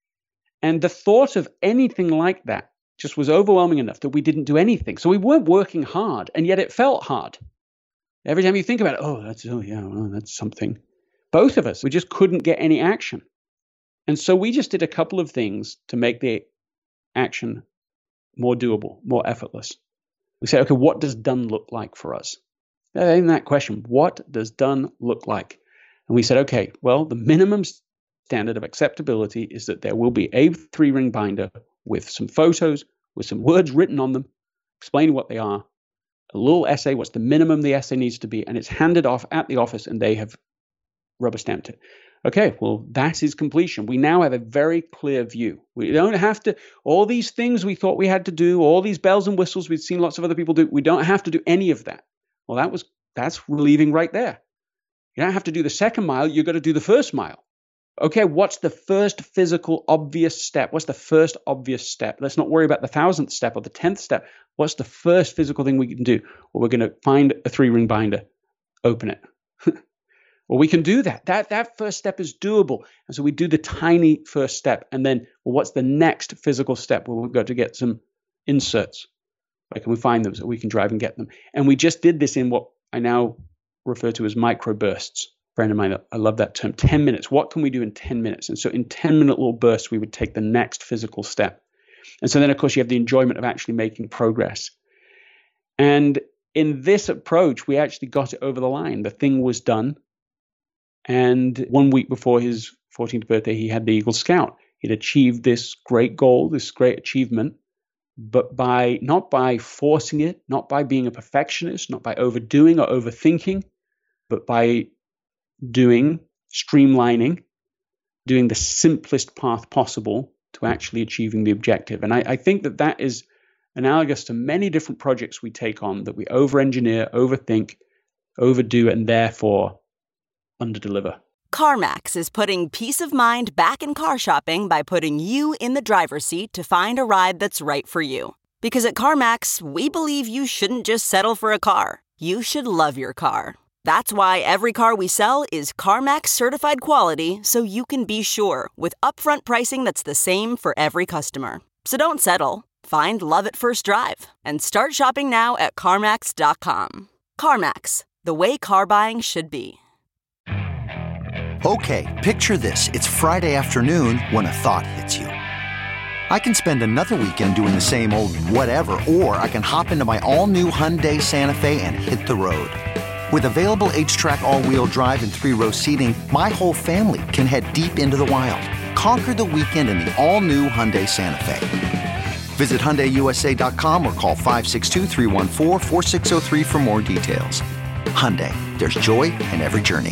And the thought of anything like that just was overwhelming enough that we didn't do anything. So we weren't working hard, and yet it felt hard. Every time you think about it, oh, that's, oh yeah, well, that's something. Both of us, we just couldn't get any action. And so we just did a couple of things to make the action more doable, more effortless. We said, okay, what does done look like for us? In that question, what does done look like? And we said, okay, well, the minimum standard of acceptability is that there will be a three-ring binder with some photos, with some words written on them, explaining what they are, a little essay, what's the minimum the essay needs to be, and it's handed off at the office and they have rubber stamped it. Okay, well, that is completion. We now have a very clear view. We don't have to, all these things we thought we had to do, all these bells and whistles we've seen lots of other people do, we don't have to do any of that. Well, that was that's relieving right there. You don't have to do the second mile, you've got to do the first mile. Okay, what's the first physical obvious step? What's the first obvious step? Let's not worry about the thousandth step or the tenth step. What's the first physical thing we can do? Well, we're going to find a three-ring binder, open it. Well, we can do that. That that first step is doable. And so we do the tiny first step. And then, well, what's the next physical step? Well, we've got to get some inserts. Where can we find them so we can drive and get them? And we just did this in what I now refer to as microbursts. Friend of mine, I love that term, ten minutes. What can we do in ten minutes? And so in ten minute little bursts, we would take the next physical step. And so then, of course, you have the enjoyment of actually making progress. And in this approach, we actually got it over the line. The thing was done. And one week before his fourteenth birthday, he had the Eagle Scout. He'd achieved this great goal, this great achievement, but by not by forcing it, not by being a perfectionist, not by overdoing or overthinking, but by doing, streamlining, doing the simplest path possible to actually achieving the objective. And I, I think that that is analogous to many different projects we take on, that we over-engineer, overthink, overdo, and therefore underdeliver. CarMax is putting peace of mind back in car shopping by putting you in the driver's seat to find a ride that's right for you. Because at CarMax, we believe you shouldn't just settle for a car. You should love your car. That's why every car we sell is CarMax certified quality, so you can be sure with upfront pricing that's the same for every customer. So don't settle. Find love at first drive and start shopping now at CarMax dot com. CarMax, the way car buying should be. Okay, picture this. It's Friday afternoon when a thought hits you. I can spend another weekend doing the same old whatever, or I can hop into my all-new Hyundai Santa Fe and hit the road. With available H-Track all-wheel drive and three-row seating, my whole family can head deep into the wild. Conquer the weekend in the all-new Hyundai Santa Fe. Visit Hyundai U S A dot com or call five six two, three one four, four six zero three for more details. Hyundai, there's joy in every journey.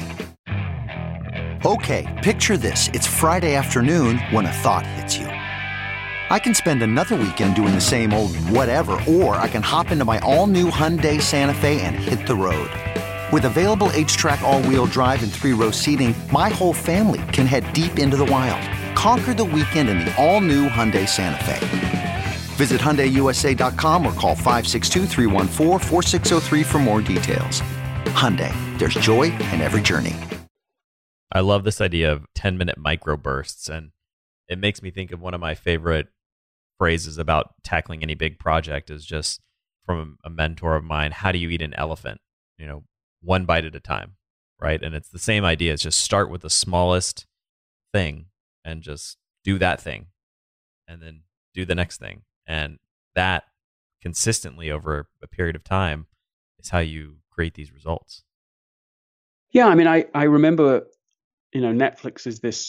Okay, picture this. It's Friday afternoon when a thought hits you. I can spend another weekend doing the same old whatever, or I can hop into my all-new Hyundai Santa Fe and hit the road. With available H-Track all-wheel drive and three-row seating, my whole family can head deep into the wild. Conquer the weekend in the all-new Hyundai Santa Fe. Visit Hyundai U S A dot com or call five six two, three one four, four six zero three for more details. Hyundai, there's joy in every journey. I love this idea of ten-minute microbursts, and it makes me think of one of my favorite phrases about tackling any big project is just from a mentor of mine, how do you eat an elephant? You know, one bite at a time, right? And it's the same idea. It's just start with the smallest thing and just do that thing and then do the next thing. And that consistently over a period of time is how you create these results. Yeah, I mean, I, I remember, you know, Netflix is this,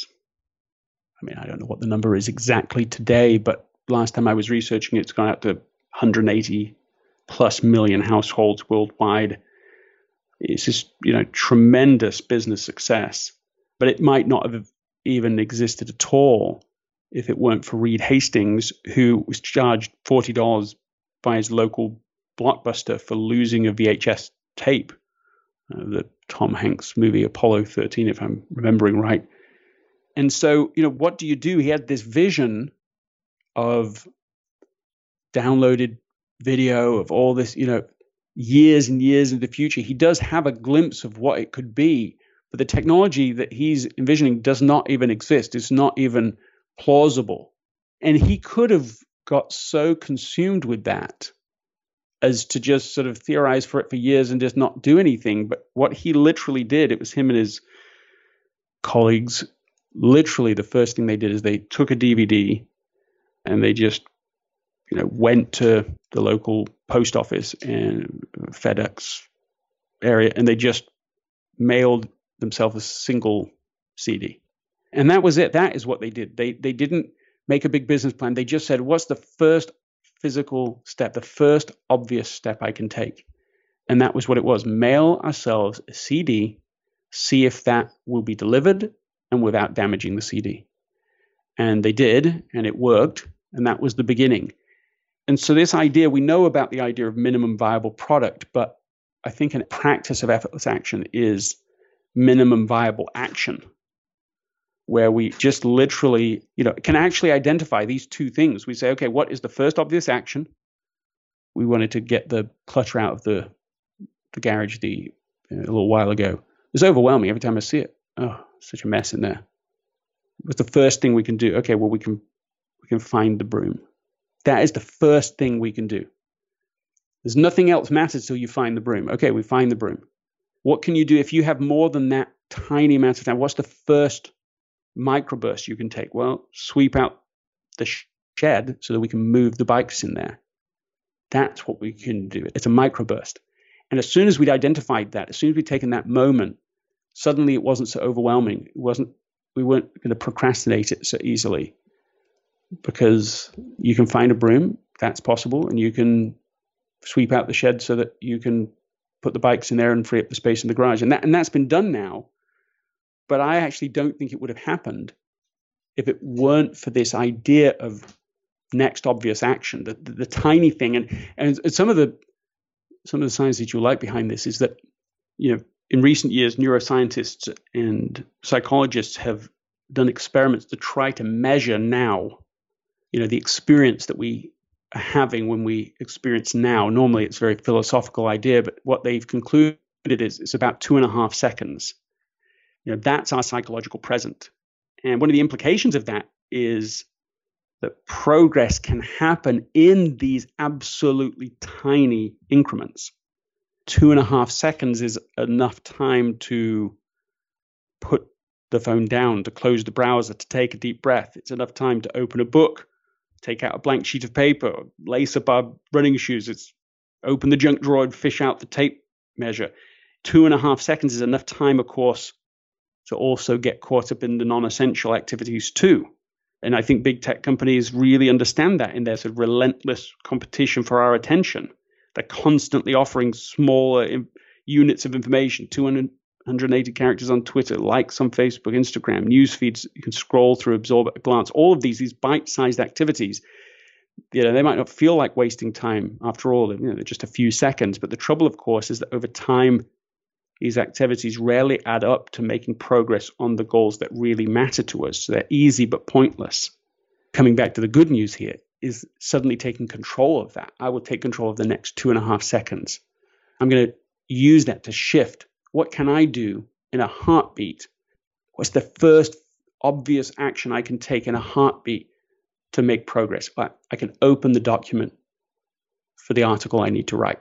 I mean, I don't know what the number is exactly today, but last time I was researching it, it's gone out to one hundred eighty plus million households worldwide. It's just, you know, tremendous business success, but it might not have even existed at all if it weren't for Reed Hastings, who was charged forty dollars by his local Blockbuster for losing a V H S tape, uh, the Tom Hanks movie Apollo thirteen, if I'm remembering right. And so, you know, what do you do? He had this vision of downloaded video of all this, you know, years and years in the future. He does have a glimpse of what it could be, but the technology that he's envisioning does not even exist. It's not even plausible. And he could have got so consumed with that as to just sort of theorize for it for years and just not do anything. But what he literally did, it was him and his colleagues, literally the first thing they did is they took a D V D and they just, you know, went to the local post office and FedEx area, and they just mailed themselves a single C D. And that was it. That is what they did. They they didn't make a big business plan. They just said, what's the first physical step, the first obvious step I can take? And that was what it was. Mail ourselves a C D, see if that will be delivered and without damaging the C D. And they did, and it worked. And that was the beginning. And so this idea, we know about the idea of minimum viable product, but I think a practice of effortless action is minimum viable action, where we just literally, you know, can actually identify these two things. We say, okay, what is the first obvious action? We wanted to get the clutter out of the, the garage the, a little while ago. It's overwhelming every time I see it. Oh, such a mess in there. What's the first thing we can do? Okay, well, we can we can find the broom. That is the first thing we can do. There's nothing else matters till you find the broom. Okay, we find the broom. What can you do if you have more than that tiny amount of time? What's the first microburst you can take? Well, sweep out the shed so that we can move the bikes in there. That's what we can do. It's a microburst. And as soon as we'd identified that, as soon as we'd taken that moment, suddenly it wasn't so overwhelming. It wasn't, we weren't going to procrastinate it so easily, because you can find a broom, that's possible, and you can sweep out the shed so that you can put the bikes in there and free up the space in the garage. And that and that's been done now. But I actually don't think it would have happened if it weren't for this idea of next obvious action, the, the, the tiny thing. And, and some of the some of the science that you like behind this is that, you know, in recent years, neuroscientists and psychologists have done experiments to try to measure now, you know, the experience that we are having when we experience now. Normally, it's a very philosophical idea, but what they've concluded is it's about two and a half seconds. You know, that's our psychological present. And one of the implications of that is that progress can happen in these absolutely tiny increments. Two and a half seconds is enough time to put the phone down, to close the browser, to take a deep breath. It's enough time to open a book, take out a blank sheet of paper, lace up our running shoes. It's open the junk drawer and fish out the tape measure. Two and a half seconds is enough time, of course, to also get caught up in the non-essential activities too. And I think big tech companies really understand that in their sort of relentless competition for our attention. They're constantly offering smaller im- units of information, two hundred eighty characters on Twitter, likes on Facebook, Instagram, news feeds you can scroll through, absorb at a glance. All of these, these bite-sized activities, you know, they might not feel like wasting time after all. You know, they're just a few seconds. But the trouble, of course, is that over time, these activities rarely add up to making progress on the goals that really matter to us. So they're easy but pointless. Coming back to the good news here is suddenly taking control of that. I will take control of the next two and a half seconds. I'm going to use that to shift. What can I do in a heartbeat? What's the first obvious action I can take in a heartbeat to make progress? I can open the document for the article I need to write.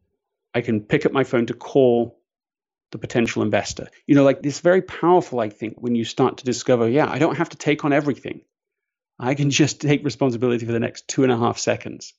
I can pick up my phone to call the potential investor. You know, like this very powerful, I think, when you start to discover, yeah, I don't have to take on everything. I can just take responsibility for the next two and a half seconds.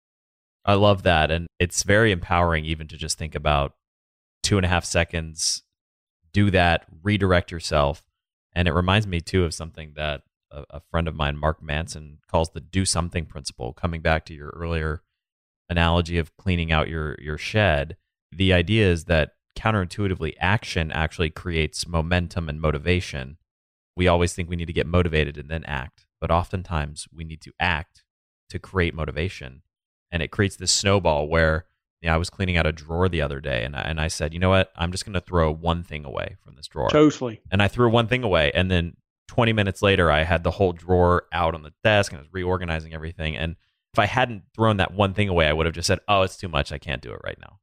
I love that. And it's very empowering even to just think about two and a half seconds, do that, redirect yourself. And it reminds me too of something that a, a friend of mine, Mark Manson, calls the do something principle. Coming back to your earlier analogy of cleaning out your, your shed, the idea is that counterintuitively, action actually creates momentum and motivation. We always think we need to get motivated and then act, but oftentimes we need to act to create motivation. And it creates this snowball where, you know, I was cleaning out a drawer the other day and I, and I said, you know what, I'm just going to throw one thing away from this drawer. Totally. And I threw one thing away. And then twenty minutes later, I had the whole drawer out on the desk and I was reorganizing everything. And if I hadn't thrown that one thing away, I would have just said, oh, it's too much. I can't do it right now.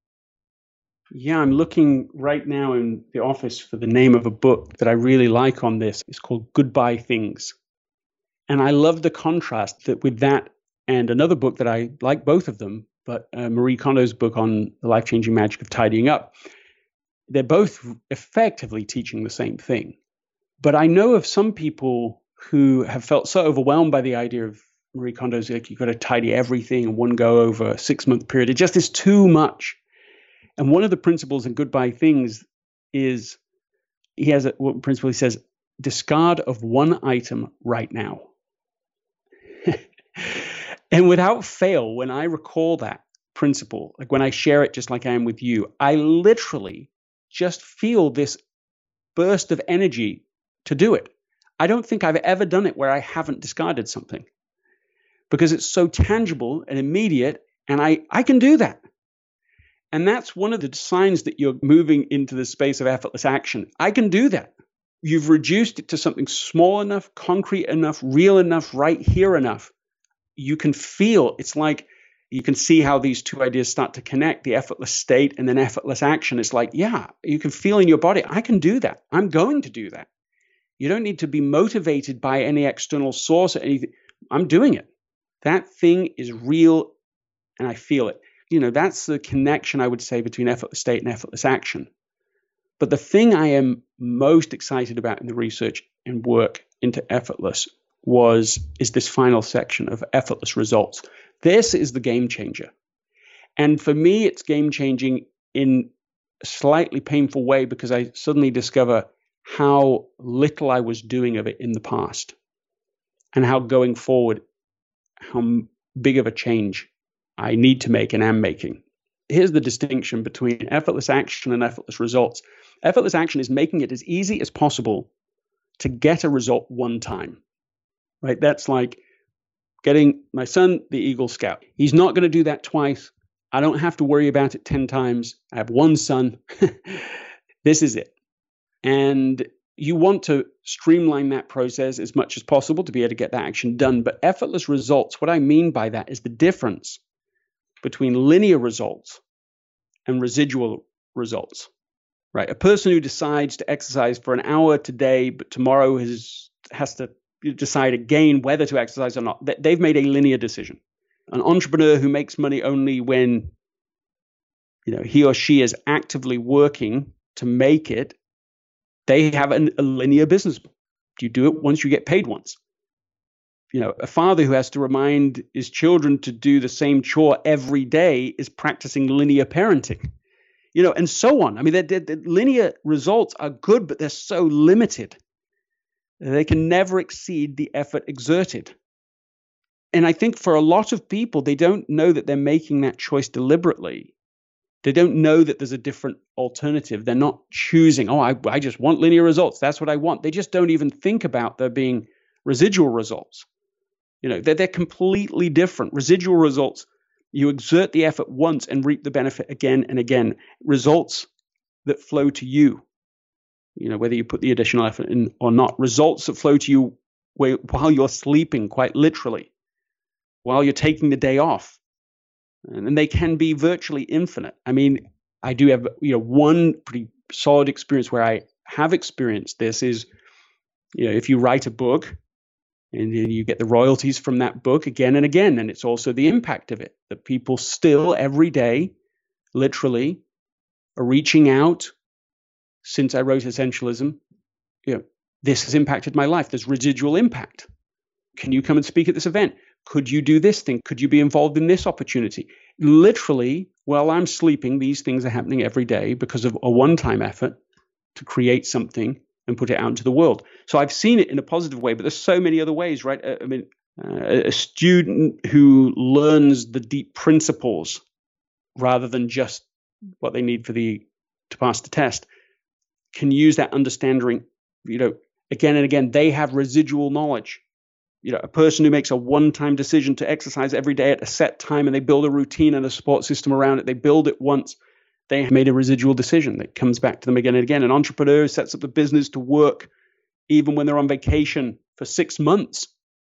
Yeah, I'm looking right now in the office for the name of a book that I really like on this. It's called Goodbye Things. And I love the contrast that with that and another book that I like, both of them, but uh, Marie Kondo's book on the life-changing magic of tidying up. They're both effectively teaching the same thing, But I know of some people who have felt so overwhelmed by the idea of Marie Kondo's, like, you've got to tidy everything in one go over a six-month period. It just is too much. And one of the principles in Goodbye Things is, he has a what principle he says, discard of one item right now. And without fail, when I recall that principle, like when I share it just like I am with you, I literally just feel this burst of energy to do it. I don't think I've ever done it where I haven't discarded something, because it's so tangible and immediate, and I, I can do that. And that's one of the signs that you're moving into the space of effortless action. I can do that. You've reduced it to something small enough, concrete enough, real enough, right here enough. You can feel, it's like you can see how these two ideas start to connect, the effortless state and then effortless action. It's like, yeah, you can feel in your body, I can do that. I'm going to do that. You don't need to be motivated by any external source or anything. I'm doing it. That thing is real and I feel it. You know, that's the connection, I would say, between effortless state and effortless action. But the thing I am most excited about in the research and work into effortless was is this final section of effortless results. This is the game changer. And for me, it's game changing in a slightly painful way, because I suddenly discover how little I was doing of it in the past, and how going forward, how big of a change I need to make and am making. Here's the distinction between effortless action and effortless results. Effortless action is making it as easy as possible to get a result one time, right? That's like getting my son the Eagle Scout. He's not going to do that twice. I don't have to worry about it ten times. I have one son. This is it. And you want to streamline that process as much as possible to be able to get that action done. But effortless results, what I mean by that is the difference between linear results and residual results, right? A person who decides to exercise for an hour today, but tomorrow has, has to decide again whether to exercise or not, they've made a linear decision. An entrepreneur who makes money only when, you know, he or she is actively working to make it, they have an, a linear business. You do it once, you get paid once. You know, a father who has to remind his children to do the same chore every day is practicing linear parenting, you know, and so on. I mean, the, the linear results are good, but they're so limited. They can never exceed the effort exerted. And I think for a lot of people, they don't know that they're making that choice deliberately. They don't know that there's a different alternative. They're not choosing, oh, I, I just want linear results. That's what I want. They just don't even think about there being residual results. You know, they're, they're completely different. Residual results, you exert the effort once and reap the benefit again and again. Results that flow to you, you know, whether you put the additional effort in or not. Results that flow to you while you're sleeping, quite literally, while you're taking the day off. And they can be virtually infinite. I mean, I do have, you know, one pretty solid experience where I have experienced this is, you know, if you write a book and you get the royalties from that book again and again, and it's also the impact of it, that people still every day, literally, are reaching out. Since I wrote Essentialism, you know, this has impacted my life. There's residual impact. Can you come and speak at this event? Could you do this thing? Could you be involved in this opportunity? Literally, while I'm sleeping, these things are happening every day because of a one-time effort to create something and put it out into the world. So I've seen it in a positive way, but there's so many other ways, right? I mean, uh, a student who learns the deep principles rather than just what they need for the to pass the test can use that understanding, you know, again and again. They have residual knowledge. You know, a person who makes a one-time decision to exercise every day at a set time and they build a routine and a support system around it, they build it once, they have made a residual decision that comes back to them again and again. An entrepreneur sets up a business to work even when they're on vacation for six months.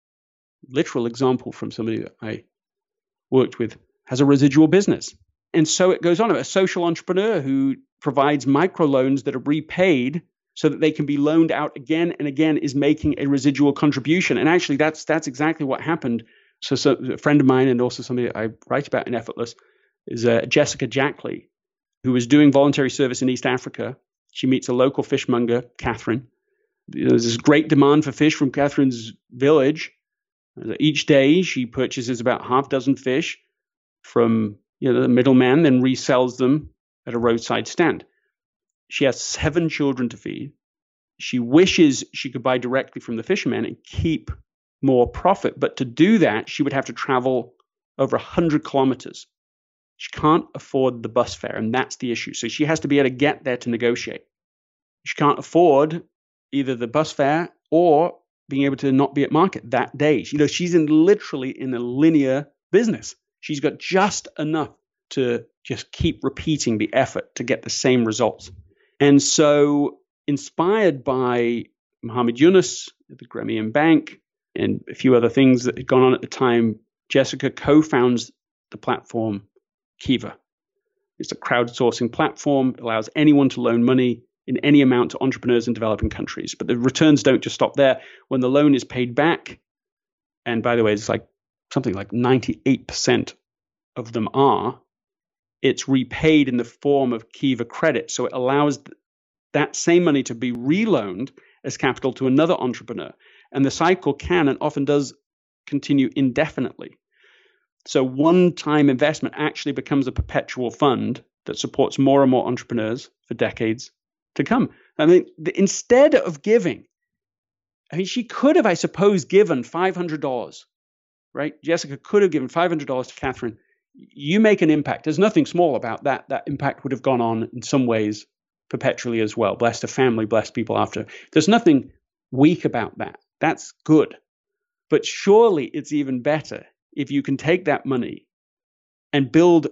Literal example from somebody that I worked with has a residual business. And so it goes on. A social entrepreneur who provides microloans that are repaid so that they can be loaned out again and again is making a residual contribution. And actually, that's that's exactly what happened. So, so a friend of mine and also somebody that I write about in Effortless is uh, Jessica Jackley, who was doing voluntary service in East Africa. She meets a local fishmonger, Catherine, You know, there's this great demand for fish from Catherine's village. Each day she purchases about half dozen fish from you know, the middleman, then resells them at a roadside stand. She has seven children to feed. She wishes she could buy directly from the fishermen and keep more profit. But to do that, she would have to travel over one hundred kilometers. She can't afford the bus fare, and that's the issue. So she has to be able to get there to negotiate. She can't afford either the bus fare or being able to not be at market that day. You know, she's in literally in a linear business. She's got just enough to just keep repeating the effort to get the same results. And so, inspired by Muhammad Yunus at the Grameen Bank and a few other things that had gone on at the time, Jessica co-founds the platform Kiva. It's a crowdsourcing platform. It allows anyone to loan money in any amount to entrepreneurs in developing countries. But the returns don't just stop there. When the loan is paid back, and by the way, it's like something like ninety-eight percent of them are, it's repaid in the form of Kiva credit. So it allows that same money to be reloaned as capital to another entrepreneur. And the cycle can and often does continue indefinitely. So one-time investment actually becomes a perpetual fund that supports more and more entrepreneurs for decades to come. I mean, the, instead of giving, I mean, she could have, I suppose, given five hundred dollars, right? Jessica could have given five hundred dollars to Catherine. You make an impact. There's nothing small about that. That impact would have gone on in some ways perpetually as well. Blessed a family, blessed people after. There's nothing weak about that. That's good. But surely it's even better if you can take that money and build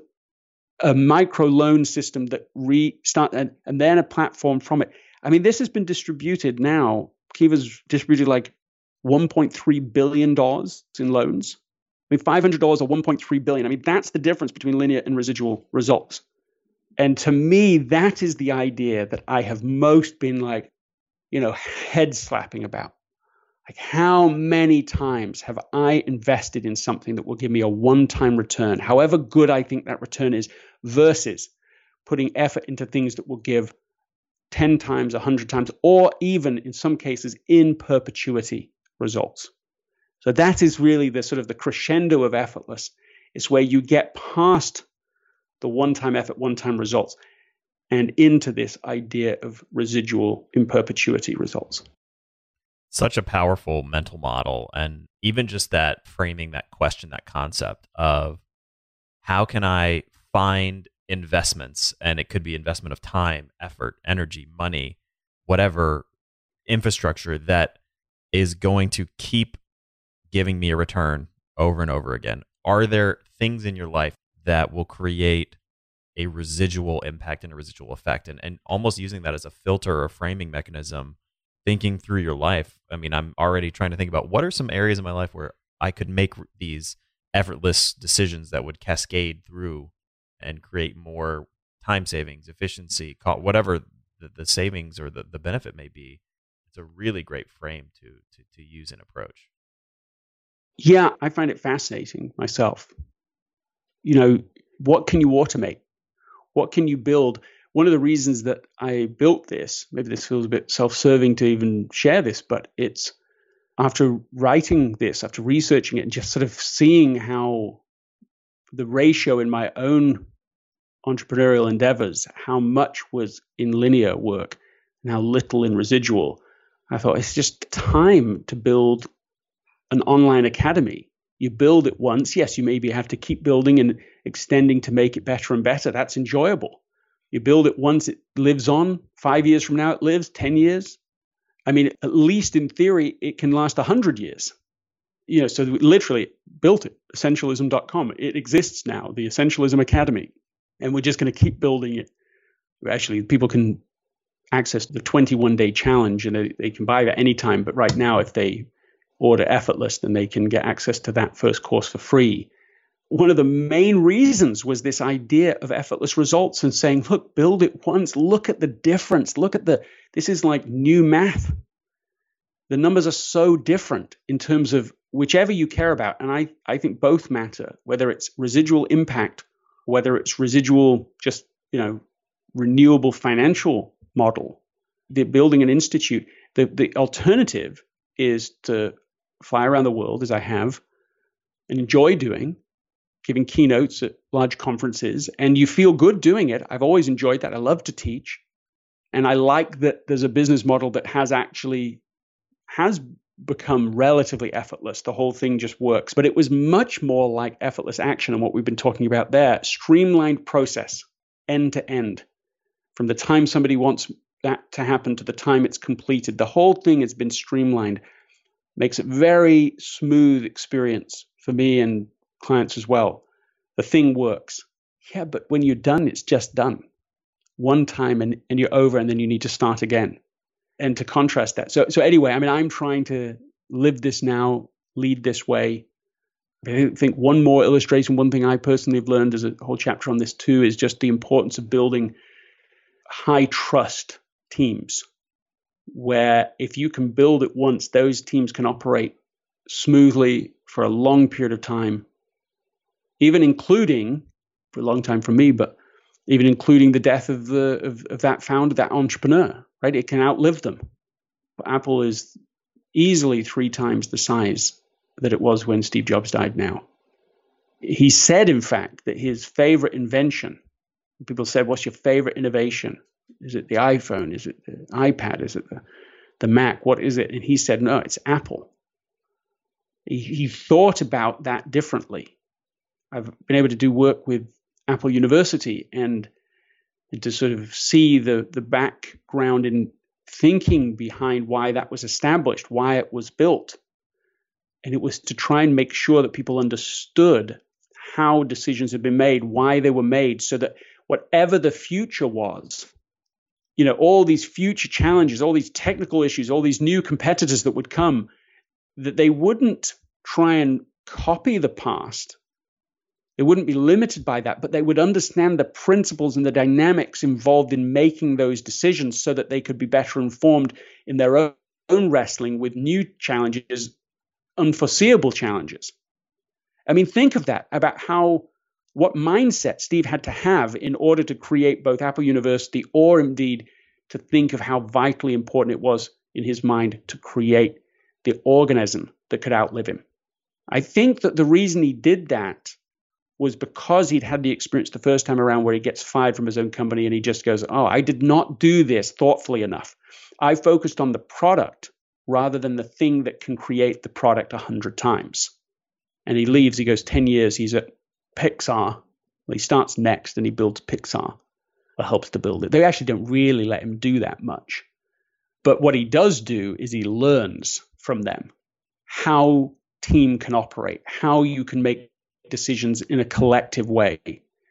a micro loan system that restart and, and then a platform from it. I mean, this has been distributed now. Kiva's distributed like one point three billion dollars in loans. I mean, five hundred dollars or one point three billion dollars. I mean, that's the difference between linear and residual results. And to me, that is the idea that I have most been like, you know, head slapping about. Like, how many times have I invested in something that will give me a one-time return, however good I think that return is, versus putting effort into things that will give ten times, one hundred times, or even in some cases in perpetuity results. So that is really the sort of the crescendo of effortless. It's where you get past the one-time effort, one-time results, and into this idea of residual in perpetuity results. Such a powerful mental model. And even just that framing that question, that concept of how can I find investments, and it could be investment of time, effort, energy, money, whatever infrastructure that is going to keep giving me a return over and over again. Are there things in your life that will create a residual impact and a residual effect? And, and almost using that as a filter or framing mechanism, thinking through your life. I mean, I'm already trying to think about what are some areas in my life where I could make these effortless decisions that would cascade through and create more time savings, efficiency, whatever the, the savings or the, the benefit may be. It's a really great frame to, to to use and approach. Yeah, I find it fascinating myself. You know, what can you automate? What can you build? One of the reasons that I built this, maybe this feels a bit self-serving to even share this, but it's after writing this, after researching it, and just sort of seeing how the ratio in my own entrepreneurial endeavors, how much was in linear work and how little in residual, I thought it's just time to build an online academy. You build it once. Yes, you maybe have to keep building and extending to make it better and better. That's enjoyable. You build it once, it lives on. Five years from now, it lives. Ten years. I mean, at least in theory, it can last one hundred years. You know, so we literally built it, essentialism dot com. It exists now, the Essentialism Academy. And we're just going to keep building it. Actually, people can access the twenty-one day challenge, and they, they can buy that anytime. But right now, if they order Effortless, then they can get access to that first course for free. One of the main reasons was this idea of effortless results and saying, look, build it once, look at the difference. Look at the, this is like new math. The numbers are so different in terms of whichever you care about. And I, I think both matter, whether it's residual impact, whether it's residual, just, you know, renewable financial model. the building an institute. The the alternative is to fly around the world, as I have, and enjoy doing, giving keynotes at large conferences, and you feel good doing it. I've always enjoyed that. I love to teach. And I like that there's a business model that has actually has become relatively effortless. The whole thing just works. But it was much more like effortless action and what we've been talking about there. Streamlined process, end to end. From the time somebody wants that to happen to the time it's completed. The whole thing has been streamlined. Makes it very smooth experience for me and clients as well. The thing works. Yeah, but when you're done, it's just done. One time and, and you're over, and then you need to start again. And to contrast that. So so anyway, I mean, I'm trying to live this now, lead this way. I think one more illustration, one thing I personally have learned, there's a whole chapter on this too, is just the importance of building high trust teams, where if you can build it once, those teams can operate smoothly for a long period of time, even including, for a long time for me, but even including the death of the of, of that founder, that entrepreneur, right? It can outlive them. But Apple is easily three times the size that it was when Steve Jobs died now. He said, in fact, that his favorite invention, people said, what's your favorite innovation? Is it the iPhone? Is it the iPad? Is it the, the Mac? What is it? And he said, no, it's Apple. He, he thought about that differently. I've been able to do work with Apple University and to sort of see the, the background in thinking behind why that was established, why it was built. And it was to try and make sure that people understood how decisions had been made, why they were made, so that whatever the future was, you know, all these future challenges, all these technical issues, all these new competitors that would come, that they wouldn't try and copy the past. They wouldn't be limited by that, but they would understand the principles and the dynamics involved in making those decisions so that they could be better informed in their own, own wrestling with new challenges, unforeseeable challenges. I mean, think of that, about how, what mindset Steve had to have in order to create both Apple University, or indeed to think of how vitally important it was in his mind to create the organism that could outlive him. I think that the reason he did that was because he'd had the experience the first time around where he gets fired from his own company and he just goes, oh, I did not do this thoughtfully enough. I focused on the product rather than the thing that can create the product a hundred times. And he leaves, he goes ten years, he's at Pixar. Well, he starts Next and he builds Pixar, or helps to build it. They actually don't really let him do that much. But what he does do is he learns from them how team can operate, how you can make decisions in a collective way.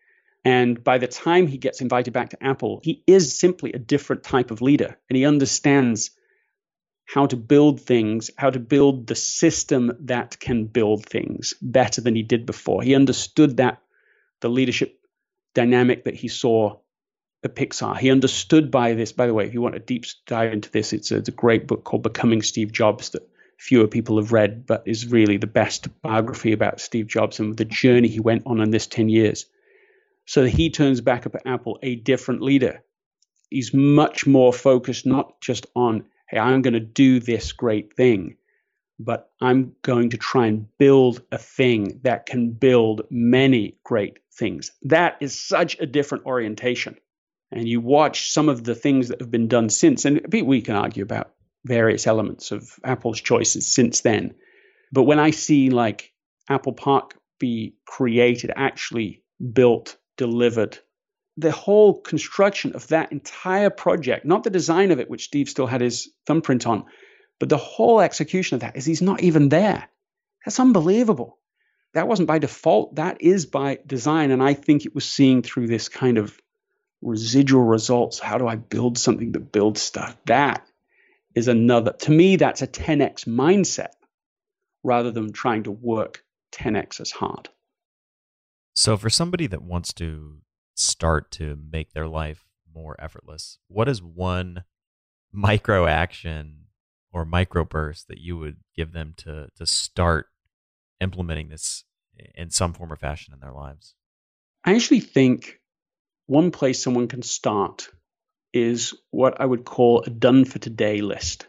And by the time he gets invited back to Apple, he is simply a different type of leader. And he understands how to build things, how to build the system that can build things better than he did before. He understood that, the leadership dynamic that he saw at Pixar. He understood by this, by the way, if you want a deep dive into this, it's a, it's a great book called Becoming Steve Jobs that fewer people have read, but is really the best biography about Steve Jobs and the journey he went on in this ten years. So he turns back up at Apple a different leader. He's much more focused, not just on, hey, I'm going to do this great thing, but I'm going to try and build a thing that can build many great things. That is such a different orientation. And you watch some of the things that have been done since, and we can argue about various elements of Apple's choices since then. But when I see like Apple Park be created, actually built, delivered, the whole construction of that entire project, not the design of it, which Steve still had his thumbprint on, but the whole execution of that is he's not even there. That's unbelievable. That wasn't by default. That is by design. And I think it was seeing through this kind of residual results. How do I build something that builds stuff? That is another, to me, that's a ten X mindset rather than trying to work ten X as hard. So for somebody that wants to start to make their life more effortless, what is one micro action or micro burst that you would give them to to start implementing this in some form or fashion in their lives? I actually think one place someone can start is what I would call a done for today list.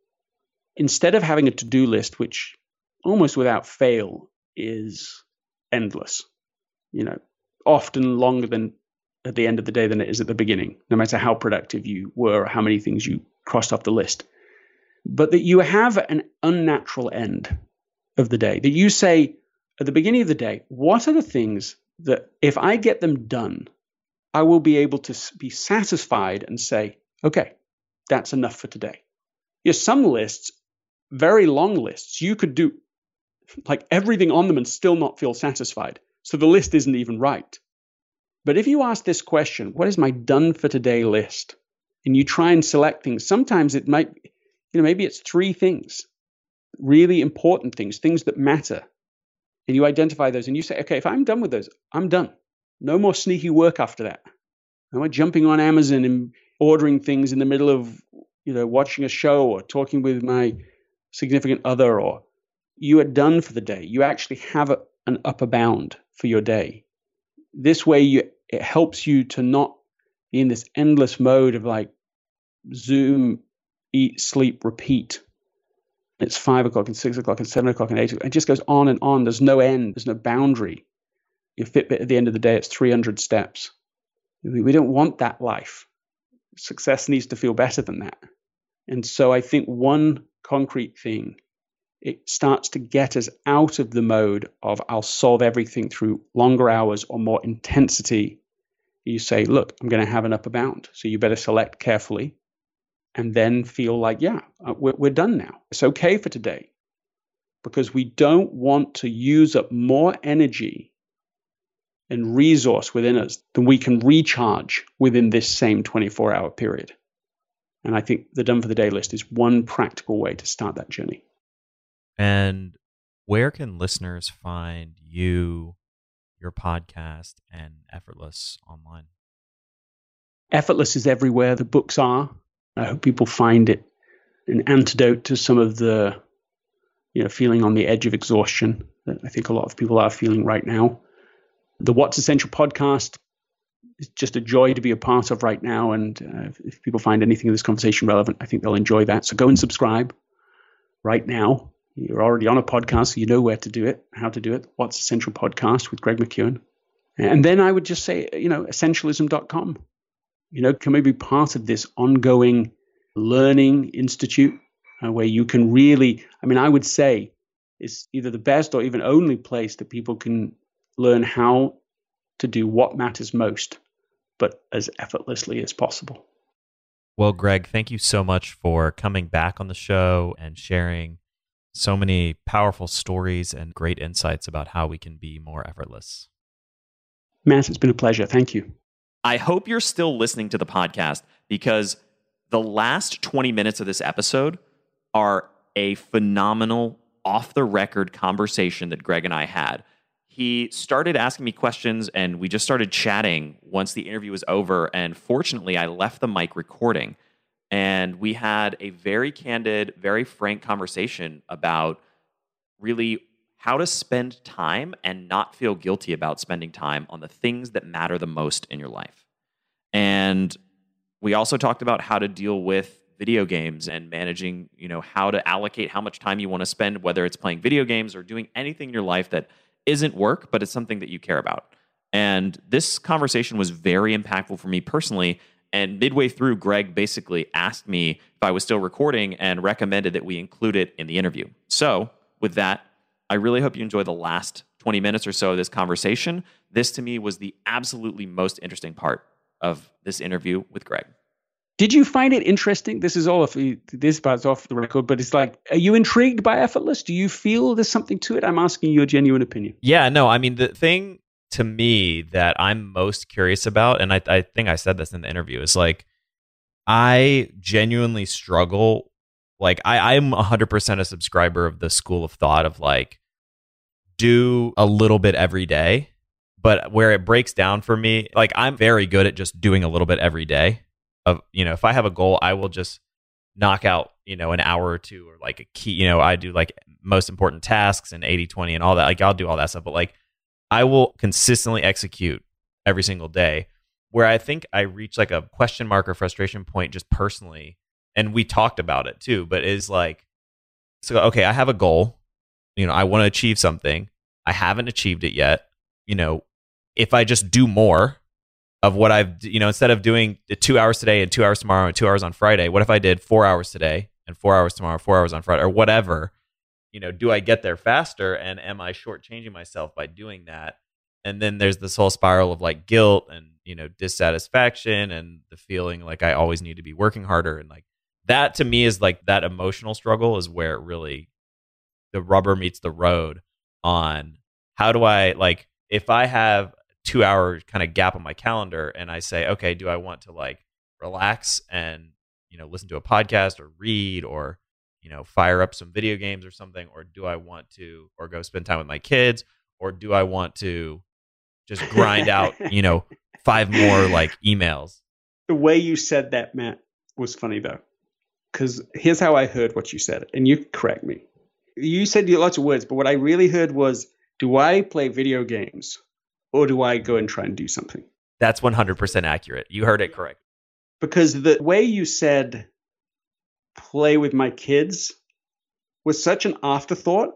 Instead of having a to-do list, which almost without fail is endless, you know, often longer than at the end of the day than it is at the beginning, no matter how productive you were or how many things you crossed off the list. But that you have an unnatural end of the day, that you say at the beginning of the day, what are the things that if I get them done, I will be able to be satisfied and say, okay, that's enough for today. You know, some lists, very long lists, you could do like everything on them and still not feel satisfied. So the list isn't even right. But if you ask this question, what is my done for today list? And you try and select things, sometimes it might, you know, maybe it's three things, really important things, things that matter. And you identify those and you say, okay, if I'm done with those, I'm done. No more sneaky work after that. No more jumping on Amazon and ordering things in the middle of, you know, watching a show or talking with my significant other, or you are done for the day. You actually have a, an upper bound for your day. This way, you, it helps you to not be in this endless mode of like Zoom, eat, sleep, repeat. It's five o'clock and six o'clock and seven o'clock and eight o'clock. It just goes on and on. There's no end. There's no boundary. Your Fitbit at the end of the day, it's three hundred steps. We, we don't want that life. Success needs to feel better than that. And so I think one concrete thing, it starts to get us out of the mode of I'll solve everything through longer hours or more intensity. You say, look, I'm going to have an upper bound. So you better select carefully and then feel like, yeah, we're, we're done now. It's okay for today, because we don't want to use up more energy and resource within us than we can recharge within this same twenty-four hour period. And I think the done for the day list is one practical way to start that journey. And where can listeners find you, your podcast, and Effortless online? Effortless is everywhere the books are. I hope people find it an antidote to some of the, you know, feeling on the edge of exhaustion that I think a lot of people are feeling right now. The What's Essential podcast is just a joy to be a part of right now. And uh, if people find anything in this conversation relevant, I think they'll enjoy that. So go and subscribe right now. You're already on a podcast, so you know where to do it, how to do it. What's Essential podcast with Greg McKeown. And then I would just say, you know, essentialism dot com. You know, can we be part of this ongoing learning institute uh, where you can really, I mean, I would say it's either the best or even only place that people can learn how to do what matters most, but as effortlessly as possible. Well, Greg, thank you so much for coming back on the show and sharing so many powerful stories and great insights about how we can be more effortless. Matt, it's been a pleasure. Thank you. I hope you're still listening to the podcast, because the last twenty minutes of this episode are a phenomenal off-the-record conversation that Greg and I had. He started asking me questions, and we just started chatting once the interview was over, and fortunately, I left the mic recording. And we had a very candid, very frank conversation about really how to spend time and not feel guilty about spending time on the things that matter the most in your life. And we also talked about how to deal with video games and managing, you know, how to allocate how much time you want to spend, whether it's playing video games or doing anything in your life that isn't work, but it's something that you care about. And this conversation was very impactful for me personally. And midway through, Greg basically asked me if I was still recording and recommended that we include it in the interview. So with that, I really hope you enjoy the last twenty minutes or so of this conversation. This, to me, was the absolutely most interesting part of this interview with Greg. Did you find it interesting? This is all of this part's off the record, but it's like, are you intrigued by Effortless? Do you feel there's something to it? I'm asking you a genuine opinion. Yeah, no, I mean, the thing to me that I'm most curious about, and I, I think I said this in the interview, is like, I genuinely struggle. Like, I, I'm one hundred percent a subscriber of the school of thought of like, do a little bit every day. But where it breaks down for me, like, I'm very good at just doing a little bit every day. Of, you know, if I have a goal, I will just knock out, you know, an hour or two, or like a key, you know, I do like most important tasks and eighty twenty and all that. Like, I'll do all that stuff, but like, I will consistently execute every single day. where I think I reached like a question mark or frustration point just personally. And we talked about it too, but is like, so, okay, I have a goal. You know, I want to achieve something. I haven't achieved it yet. You know, if I just do more of what I've, you know, instead of doing two hours today and two hours tomorrow and two hours on Friday, what if I did four hours today and four hours tomorrow, four hours on Friday or whatever? You know, do I get there faster? And am I shortchanging myself by doing that? And then there's this whole spiral of like guilt and, you know, dissatisfaction and the feeling like I always need to be working harder. And like that to me is like that emotional struggle is where it really, the rubber meets the road on how do I, like, if I have two hour kind of gap on my calendar and I say, okay, do I want to like relax and, you know, listen to a podcast or read or, you know, fire up some video games or something, or do I want to, or go spend time with my kids, or do I want to just grind out, you know, five more like emails? The way you said that, Matt, was funny though, because here's how I heard what you said, and you correct me. You said lots of words, but what I really heard was, do I play video games or do I go and try and do something? That's one hundred percent accurate. You heard it correct. Because the way you said play with my kids was such an afterthought.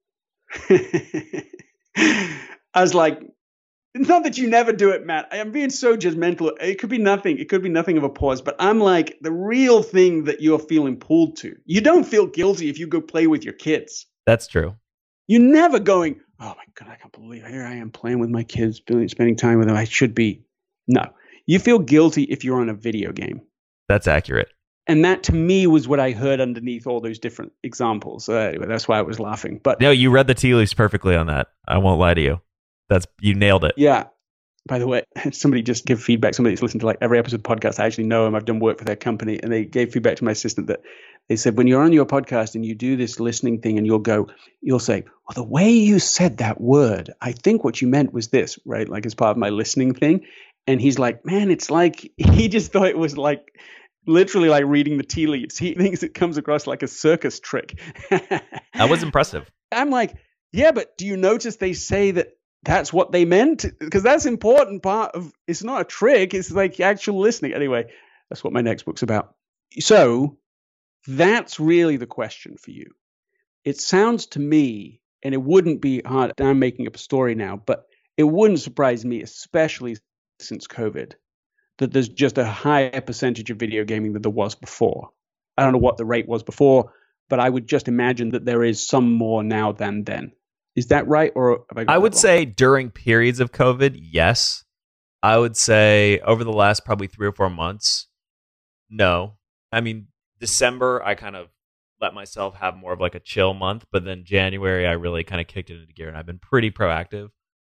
I was like, it's not that you never do it, Matt. I am being so judgmental. It could be nothing. It could be nothing of a pause. But I'm like, the real thing that you're feeling pulled to. You don't feel guilty if you go play with your kids. That's true. You're never going, oh my God, I can't believe here I am playing with my kids, spending time with them. I should be. No. You feel guilty if you're on a video game. That's accurate. And that to me was what I heard underneath all those different examples. So anyway, that's why I was laughing. But no, you read the tea leaves perfectly on that. I won't lie to you. That's, you nailed it. Yeah. By the way, somebody just gave feedback. Somebody that's listened to like every episode of the podcast. I actually know them. I've done work for their company, and they gave feedback to my assistant that they said, when you're on your podcast and you do this listening thing and you'll go, you'll say, well, the way you said that word, I think what you meant was this, right? Like as part of my listening thing. And he's like, man, it's like, he just thought it was like literally like reading the tea leaves. He thinks it comes across like a circus trick. That was impressive. I'm like, yeah, but do you notice they say that that's what they meant? Because that's important part of, it's not a trick. It's like actual listening. Anyway, that's what my next book's about. So that's really the question for you. It sounds to me, and it wouldn't be hard, I'm making up a story now, but it wouldn't surprise me, especially since COVID, that there's just a higher percentage of video gaming than there was before. I don't know what the rate was before, but I would just imagine that there is some more now than then. Is that right? Or have I got I would that wrong? say during periods of COVID, yes. I would say over the last probably three or four months, no. I mean, December, I kind of let myself have more of like a chill month, but then January, I really kind of kicked it into gear, and I've been pretty proactive.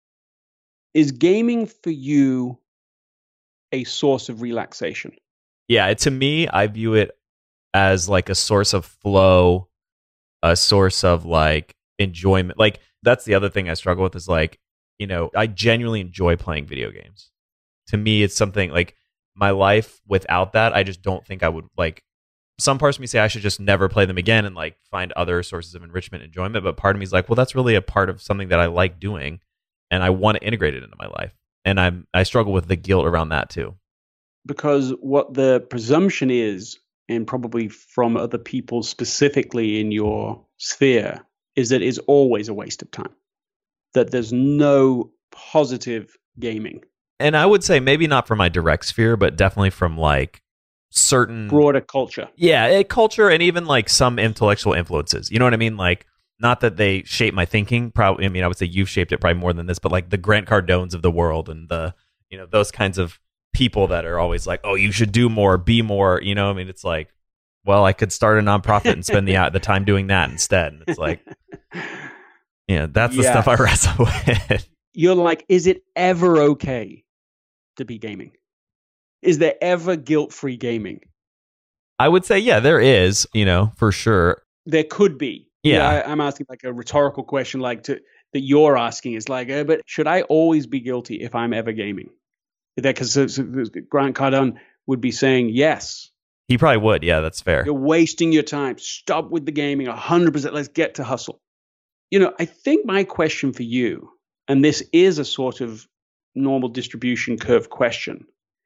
Is gaming for you a source of relaxation? Yeah, to me, I view it as like a source of flow, a source of like enjoyment. Like that's the other thing I struggle with is like, you know, I genuinely enjoy playing video games. To me, it's something like my life without that, I just don't think I would like. Some parts of me say I should just never play them again and like find other sources of enrichment, enjoyment. But part of me is like, well, that's really a part of something that I like doing, and I want to integrate it into my life. And I'm I struggle with the guilt around that too. Because what the presumption is, and probably from other people specifically in your sphere, is that it's always a waste of time. That there's no positive gaming. And I would say maybe not from my direct sphere, but definitely from like certain broader culture. Yeah, it, culture and even like some intellectual influences. You know what I mean? Like, not that they shape my thinking. Probably, I mean, I would say you've shaped it probably more than this, but like the Grant Cardones of the world and the, you know, those kinds of people that are always like, oh, you should do more, be more. You know, I mean, it's like, well, I could start a nonprofit and spend the the time doing that instead. And it's like, yeah, that's the yes. stuff I wrestle with. You're like, is it ever okay to be gaming? Is there ever guilt-free gaming? I would say, yeah, there is, you know, for sure. There could be. Yeah. yeah I, I'm asking like a rhetorical question like to, that you're asking is like, uh, but should I always be guilty if I'm ever gaming? Because so, so Grant Cardone would be saying yes. He probably would. Yeah, that's fair. You're wasting your time. Stop with the gaming. one hundred percent. Let's get to hustle. You know, I think my question for you, and this is a sort of normal distribution curve question,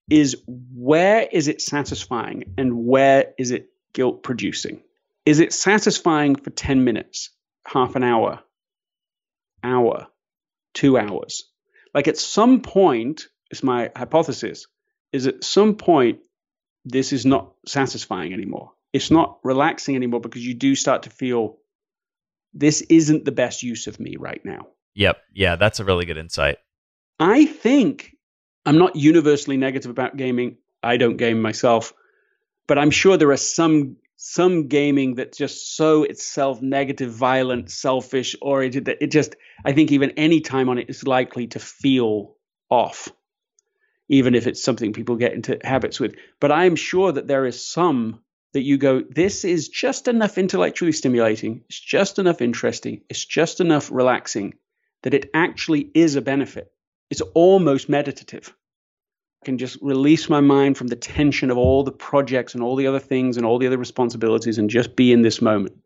is where is it satisfying and where is it guilt producing? Is it satisfying for ten minutes, half an hour, hour, two hours? Like at some point, it's my hypothesis, is at some point, this is not satisfying anymore. It's not relaxing anymore because you do start to feel this isn't the best use of me right now. Yep. Yeah, that's a really good insight. I think I'm not universally negative about gaming. I don't game myself, but I'm sure there are some some gaming that's just so itself negative, violent, selfish, oriented that it just, I think even any time on it is likely to feel off, even if it's something people get into habits with. But I'm sure that there is some that you go, this is just enough intellectually stimulating, it's just enough interesting, it's just enough relaxing that it actually is a benefit. It's almost meditative. I can just release my mind from the tension of all the projects and all the other things and all the other responsibilities and just be in this moment.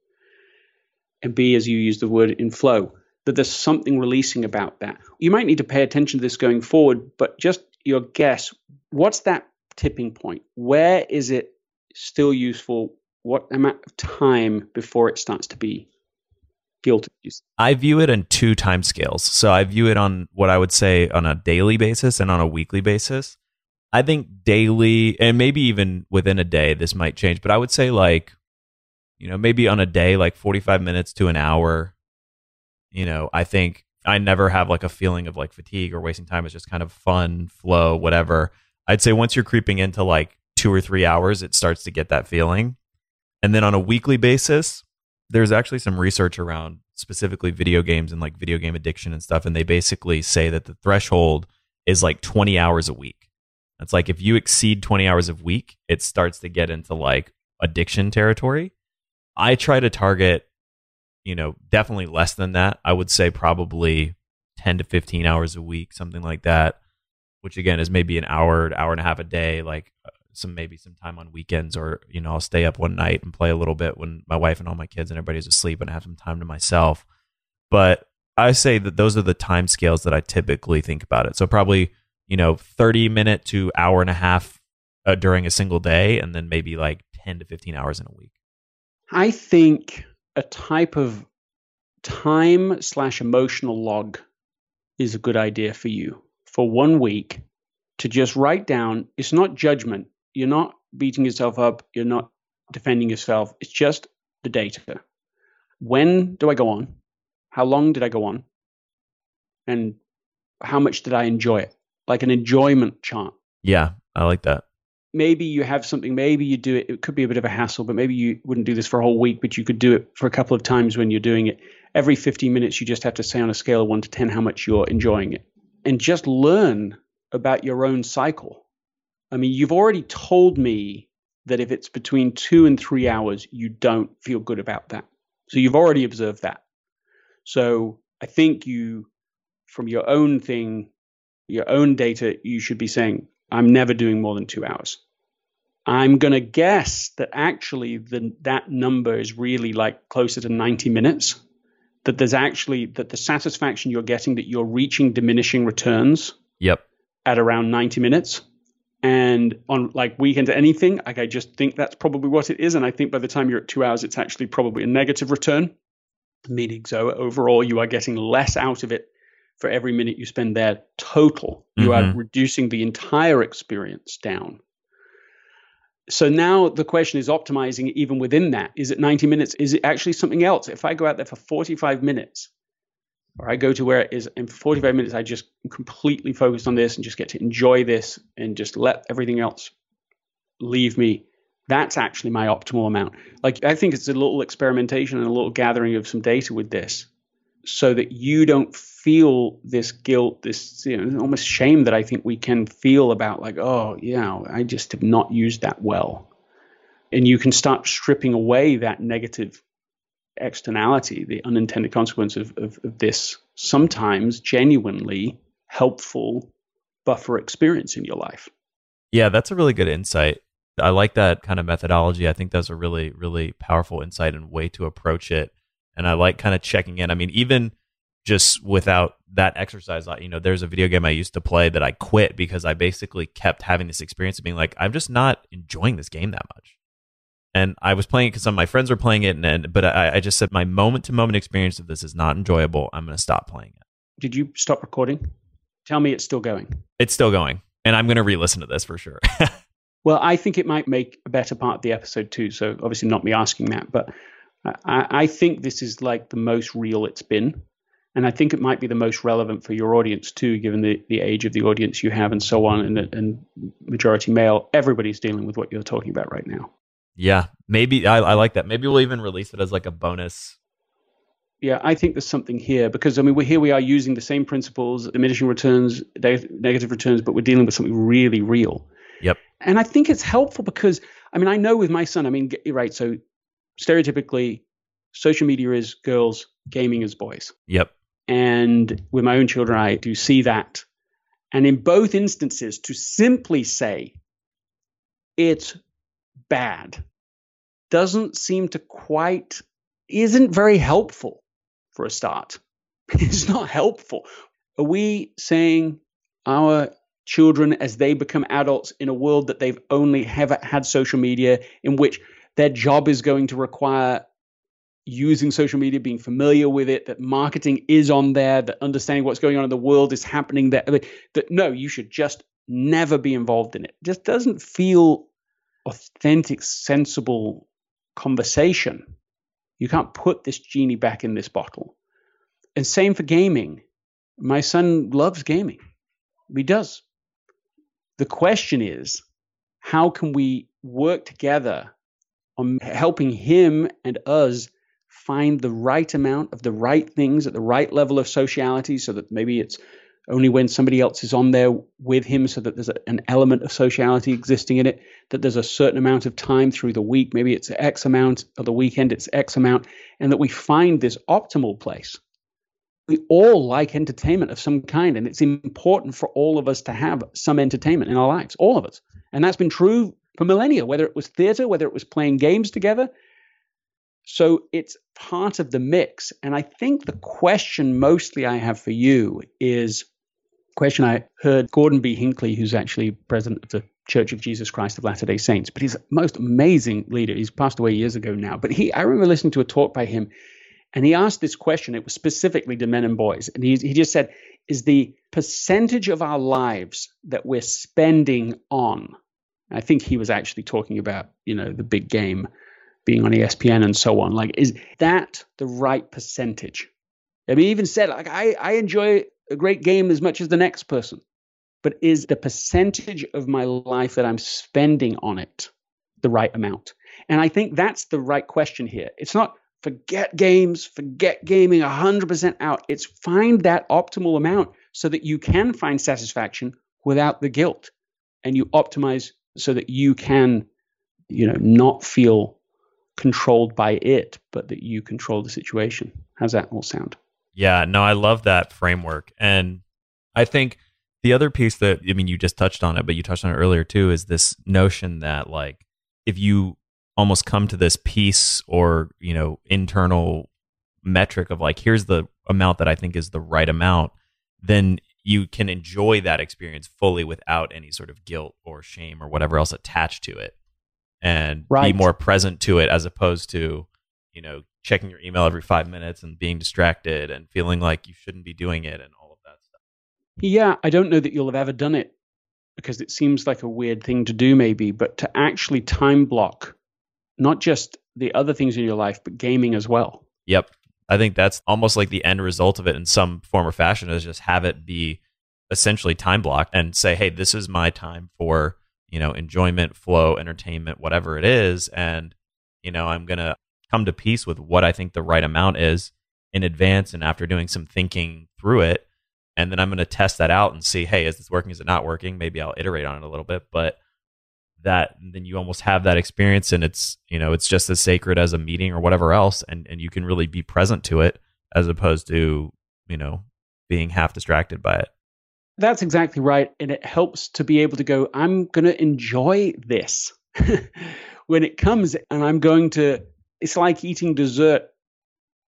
And be, as you use the word, in flow. That there's something releasing about that. You might need to pay attention to this going forward, but just your guess, what's that tipping point? Where is it still useful? What amount of time before it starts to be guilty? I view it in two time scales. So I view it on what I would say on a daily basis and on a weekly basis. I think daily, and maybe even within a day, this might change, but I would say like, you know, maybe on a day, like forty-five minutes to an hour, you know, I think I never have like a feeling of like fatigue or wasting time. It's just kind of fun, flow, whatever. I'd say once you're creeping into like two or three hours, it starts to get that feeling. And then on a weekly basis, there's actually some research around specifically video games and like video game addiction and stuff. And they basically say that the threshold is like twenty hours a week. It's like if you exceed twenty hours a week, it starts to get into like addiction territory. I try to target, you know, definitely less than that. I would say probably ten to fifteen hours a week, something like that, which again is maybe an hour, hour and a half a day, like some maybe some time on weekends, or, you know, I'll stay up one night and play a little bit when my wife and all my kids and everybody's asleep and I have some time to myself. But I say that those are the time scales that I typically think about it. So probably, you know, thirty minute to hour and a half uh, during a single day, and then maybe like ten to fifteen hours in a week. I think a type of time slash emotional log is a good idea for you for one week to just write down. It's not judgment. You're not beating yourself up. You're not defending yourself. It's just the data. When do I go on? How long did I go on? And how much did I enjoy it? Like an enjoyment chart. Yeah, I like that. Maybe you have something, maybe you do it. It could be a bit of a hassle, but maybe you wouldn't do this for a whole week, but you could do it for a couple of times when you're doing it. Every fifteen minutes, you just have to say on a scale of one to ten how much you're enjoying it. And just learn about your own cycle. I mean, you've already told me that if it's between two and three hours, you don't feel good about that. So you've already observed that. So I think you, from your own thing, your own data, you should be saying, I'm never doing more than two hours. I'm going to guess that actually the, that number is really like closer to ninety minutes, that there's actually, that the satisfaction you're getting, that you're reaching diminishing returns Yep. at around ninety minutes. And on like weekends, anything, like I just think that's probably what it is. And I think by the time you're at two hours, it's actually probably a negative return, meaning so overall you are getting less out of it for every minute you spend there total. You mm-hmm. are reducing the entire experience down. So now the question is optimizing even within that. Is it ninety minutes? Is it actually something else? If I go out there for forty-five minutes, or I go to where it is, and for forty-five minutes, I just completely focus on this and just get to enjoy this and just let everything else leave me. That's actually my optimal amount. Like, I think it's a little experimentation and a little gathering of some data with this, so that you don't feel this guilt, this, you know, almost shame that I think we can feel about like, oh, yeah, I just have not used that well. And you can start stripping away that negative externality, the unintended consequence of, of, of this sometimes genuinely helpful buffer experience in your life. Yeah, that's a really good insight. I like that kind of methodology. I think that's a really, really powerful insight and way to approach it. And I like kind of checking in. I mean, even just without that exercise. Like, you know, there's a video game I used to play that I quit because I basically kept having this experience of being like, I'm just not enjoying this game that much. And I was playing it because some of my friends were playing it, and, and but I, I just said my moment to moment experience of this is not enjoyable. I'm going to stop playing it. Did you stop recording? Tell me it's still going. It's still going, and I'm going to re-listen to this for sure. Well, I think it might make a better part of the episode too. So obviously not me asking that, but I, I think this is like the most real it's been. And I think it might be the most relevant for your audience too, given the, the age of the audience you have and so on, and, and majority male. Everybody's dealing with what you're talking about right now. Yeah, maybe I, I like that. Maybe we'll even release it as like a bonus. Yeah, I think there's something here because, I mean, we're here we are using the same principles, diminishing returns, negative returns, but we're dealing with something really real. Yep. And I think it's helpful because, I mean, I know with my son, I mean, you're right. So stereotypically, social media is girls, gaming is boys. Yep. And with my own children, I do see that. And in both instances, to simply say it's bad doesn't seem to quite, isn't very helpful for a start. It's not helpful. Are we saying our children, as they become adults in a world that they've only ever had social media, in which their job is going to require using social media, being familiar with it, that marketing is on there, that understanding what's going on in the world is happening there, that no, you should just never be involved in it? It just doesn't feel authentic, sensible conversation. You can't put this genie back in this bottle. And same for gaming. My son loves gaming. He does. The question is, how can we work together on helping him and us find the right amount of the right things at the right level of sociality, so that maybe it's only when somebody else is on there with him, so that there's a, an element of sociality existing in it, that there's a certain amount of time through the week, maybe it's X amount, of the weekend it's X amount, and that we find this optimal place. We all like entertainment of some kind, and it's important for all of us to have some entertainment in our lives, all of us. And that's been true for millennia, whether it was theater, whether it was playing games together. So it's part of the mix. And I think the question mostly I have for you is a question I heard Gordon B. Hinckley, who's actually president of the Church of Jesus Christ of Latter-day Saints, but he's a most amazing leader. He's passed away years ago now. But he, I remember listening to a talk by him, and he asked this question. It was specifically to men and boys. And he, he just said, is the percentage of our lives that we're spending on, I think he was actually talking about, you know, the big game being on E S P N and so on, like, is that the right percentage? I mean, he even said, like, I, I enjoy a great game as much as the next person, but is the percentage of my life that I'm spending on it the right amount? And I think that's the right question here. It's not forget games, forget gaming, one hundred percent out. It's find that optimal amount so that you can find satisfaction without the guilt, and you optimize so that you can, you know, not feel controlled by it, but that you control the situation. How's that all sound? Yeah, no, I love that framework. And I think the other piece that, I mean, you just touched on it, but you touched on it earlier too, is this notion that, like, if you almost come to this piece or, you know, internal metric of like, here's the amount that I think is the right amount, then you can enjoy that experience fully without any sort of guilt or shame or whatever else attached to it, and right. be more present to it, as opposed to, you know, checking your email every five minutes and being distracted and feeling like you shouldn't be doing it and all of that stuff. Yeah, I don't know that you'll have ever done it, because it seems like a weird thing to do maybe, but to actually time block not just the other things in your life, but gaming as well. Yep. I think that's almost like the end result of it in some form or fashion, is just have it be essentially time blocked and say, hey, this is my time for, you know, enjoyment, flow, entertainment, whatever it is. And, you know, I'm going to come to peace with what I think the right amount is in advance, and after doing some thinking through it. And then I'm going to test that out and see, hey, is this working? Is it not working? Maybe I'll iterate on it a little bit, but that then you almost have that experience, and it's, you know, it's just as sacred as a meeting or whatever else. And, and you can really be present to it, as opposed to, you know, being half distracted by it. That's exactly right. And it helps to be able to go, I'm going to enjoy this when it comes, and I'm going to, it's like eating dessert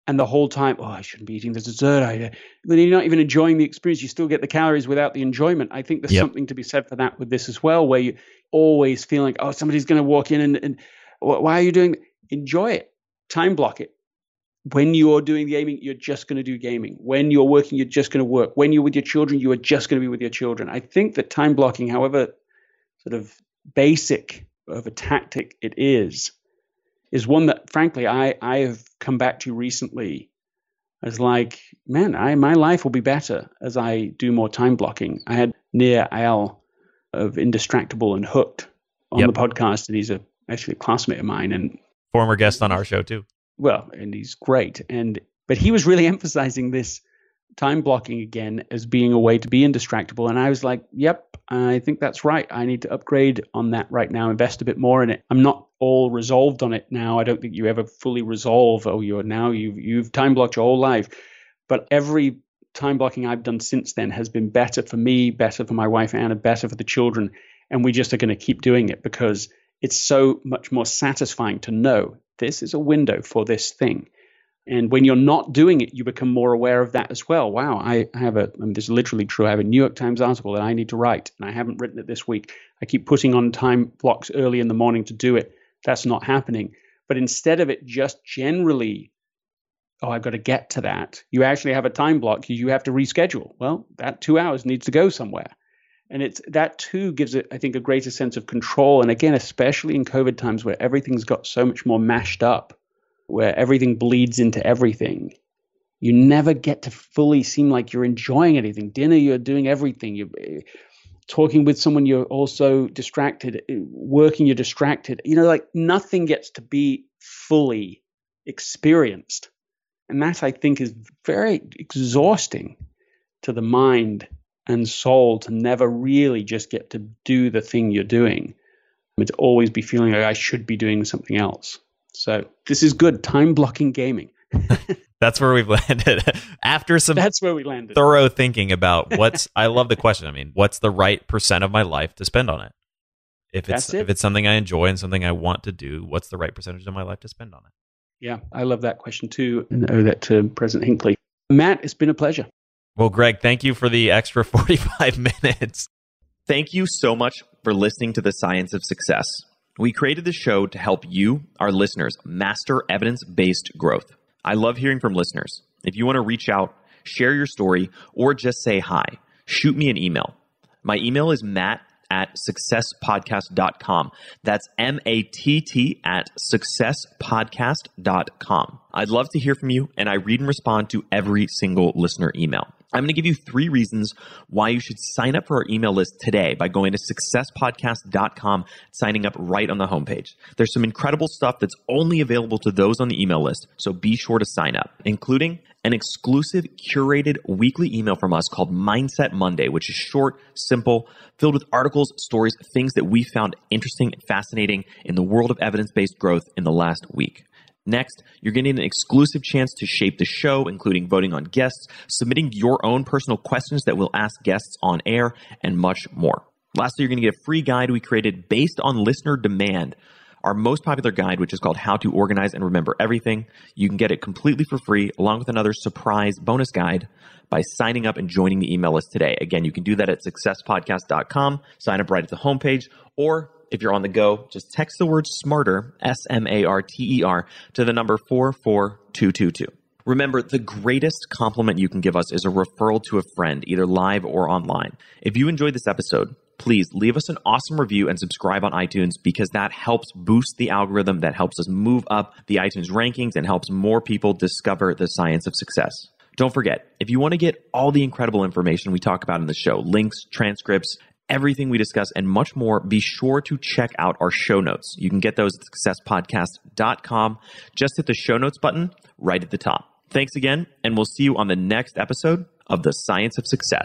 And the whole time, oh, I shouldn't be eating the dessert. I, then you're not even enjoying the experience. You still get the calories without the enjoyment. I think there's yep. something to be said for that with this as well, where you always feel like, oh, somebody's going to walk in and, and why are you doing that? Enjoy it. Time block it. When you're doing the gaming, you're just going to do gaming. When you're working, you're just going to work. When you're with your children, you are just going to be with your children. I think that time blocking, however sort of basic of a tactic it is, is one that, frankly, I, I have come back to recently as like, man, I my life will be better as I do more time blocking. I had Nir Eyal of Indistractable and Hooked on yep. the podcast, and he's a, actually a classmate of mine. And former guest on our show, too. Well, and he's great. And but he was really emphasizing this time blocking again as being a way to be indistractable. And I was like, yep, I think that's right. I need to upgrade on that right now, invest a bit more in it. I'm not all resolved on it now. I don't think you ever fully resolve, oh, you're now, you've, you've time blocked your whole life. But every time blocking I've done since then has been better for me, better for my wife Anna, better for the children. And we just are going to keep doing it because it's so much more satisfying to know this is a window for this thing. And when you're not doing it, you become more aware of that as well. Wow, I have a, I mean, this is literally true. I have a New York Times article that I need to write, and I haven't written it this week. I keep putting on time blocks early in the morning to do it. That's not happening. But instead of it just generally, oh, I've got to get to that, you actually have a time block you have to reschedule. Well, that two hours needs to go somewhere. And it's that too gives it, I think, a greater sense of control. And again, especially in COVID times where everything's got so much more mashed up, where everything bleeds into everything, you never get to fully seem like you're enjoying anything. Dinner, you're doing everything. You're talking with someone, you're also distracted. Working, you're distracted. You know, like nothing gets to be fully experienced. And that, I think, is very exhausting to the mind and soul to never really just get to do the thing you're doing. But to always be feeling like I should be doing something else. So this is good. Time blocking gaming. That's where we've landed. After some That's where we landed. thorough thinking about what's, I love the question. I mean, what's the right percent of my life to spend on it? If it's, it. if it's something I enjoy and something I want to do, what's the right percentage of my life to spend on it? Yeah, I love that question too. And owe that to President Hinckley. Matt, it's been a pleasure. Well, Greg, thank you for the extra forty-five minutes. Thank you so much for listening to The Science of Success. We created the show to help you, our listeners, master evidence-based growth. I love hearing from listeners. If you want to reach out, share your story, or just say hi, shoot me an email. My email is matt at success podcast dot com. That's M A T T at success podcast dot com. I'd love to hear from you, and I read and respond to every single listener email. I'm going to give you three reasons why you should sign up for our email list today by going to success podcast dot com, signing up right on the homepage. There's some incredible stuff that's only available to those on the email list, so be sure to sign up, including an exclusive curated weekly email from us called Mindset Monday, which is short, simple, filled with articles, stories, things that we found interesting and fascinating in the world of evidence-based growth in the last week. Next, you're getting an exclusive chance to shape the show, including voting on guests, submitting your own personal questions that we'll ask guests on air, and much more. Lastly, you're going to get a free guide we created based on listener demand, our most popular guide, which is called How to Organize and Remember Everything. You can get it completely for free, along with another surprise bonus guide by signing up and joining the email list today. Again, you can do that at success podcast dot com, sign up right at the homepage, or if you're on the go, just text the word SMARTER, S M A R T E R, to the number four four two two two. Remember, the greatest compliment you can give us is a referral to a friend, either live or online. If you enjoyed this episode, please leave us an awesome review and subscribe on iTunes, because that helps boost the algorithm, that helps us move up the iTunes rankings, and helps more people discover the science of success. Don't forget, if you want to get all the incredible information we talk about in the show, links, transcripts, everything we discuss, and much more, be sure to check out our show notes. You can get those at success podcast dot com. Just hit the show notes button right at the top. Thanks again, and we'll see you on the next episode of The Science of Success.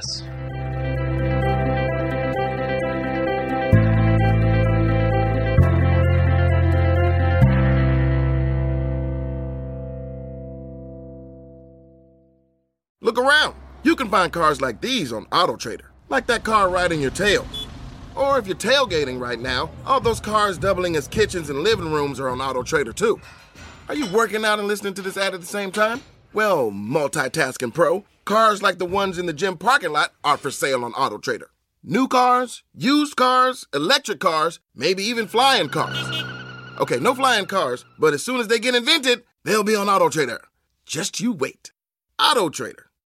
Look around. You can find cars like these on AutoTrader, like that car riding your tail. Or if you're tailgating right now, all those cars doubling as kitchens and living rooms are on AutoTrader too. Are you working out and listening to this ad at the same time? Well, multitasking pro, cars like the ones in the gym parking lot are for sale on AutoTrader. New cars, used cars, electric cars, maybe even flying cars. Okay, no flying cars, but as soon as they get invented, they'll be on AutoTrader. Just you wait. AutoTrader.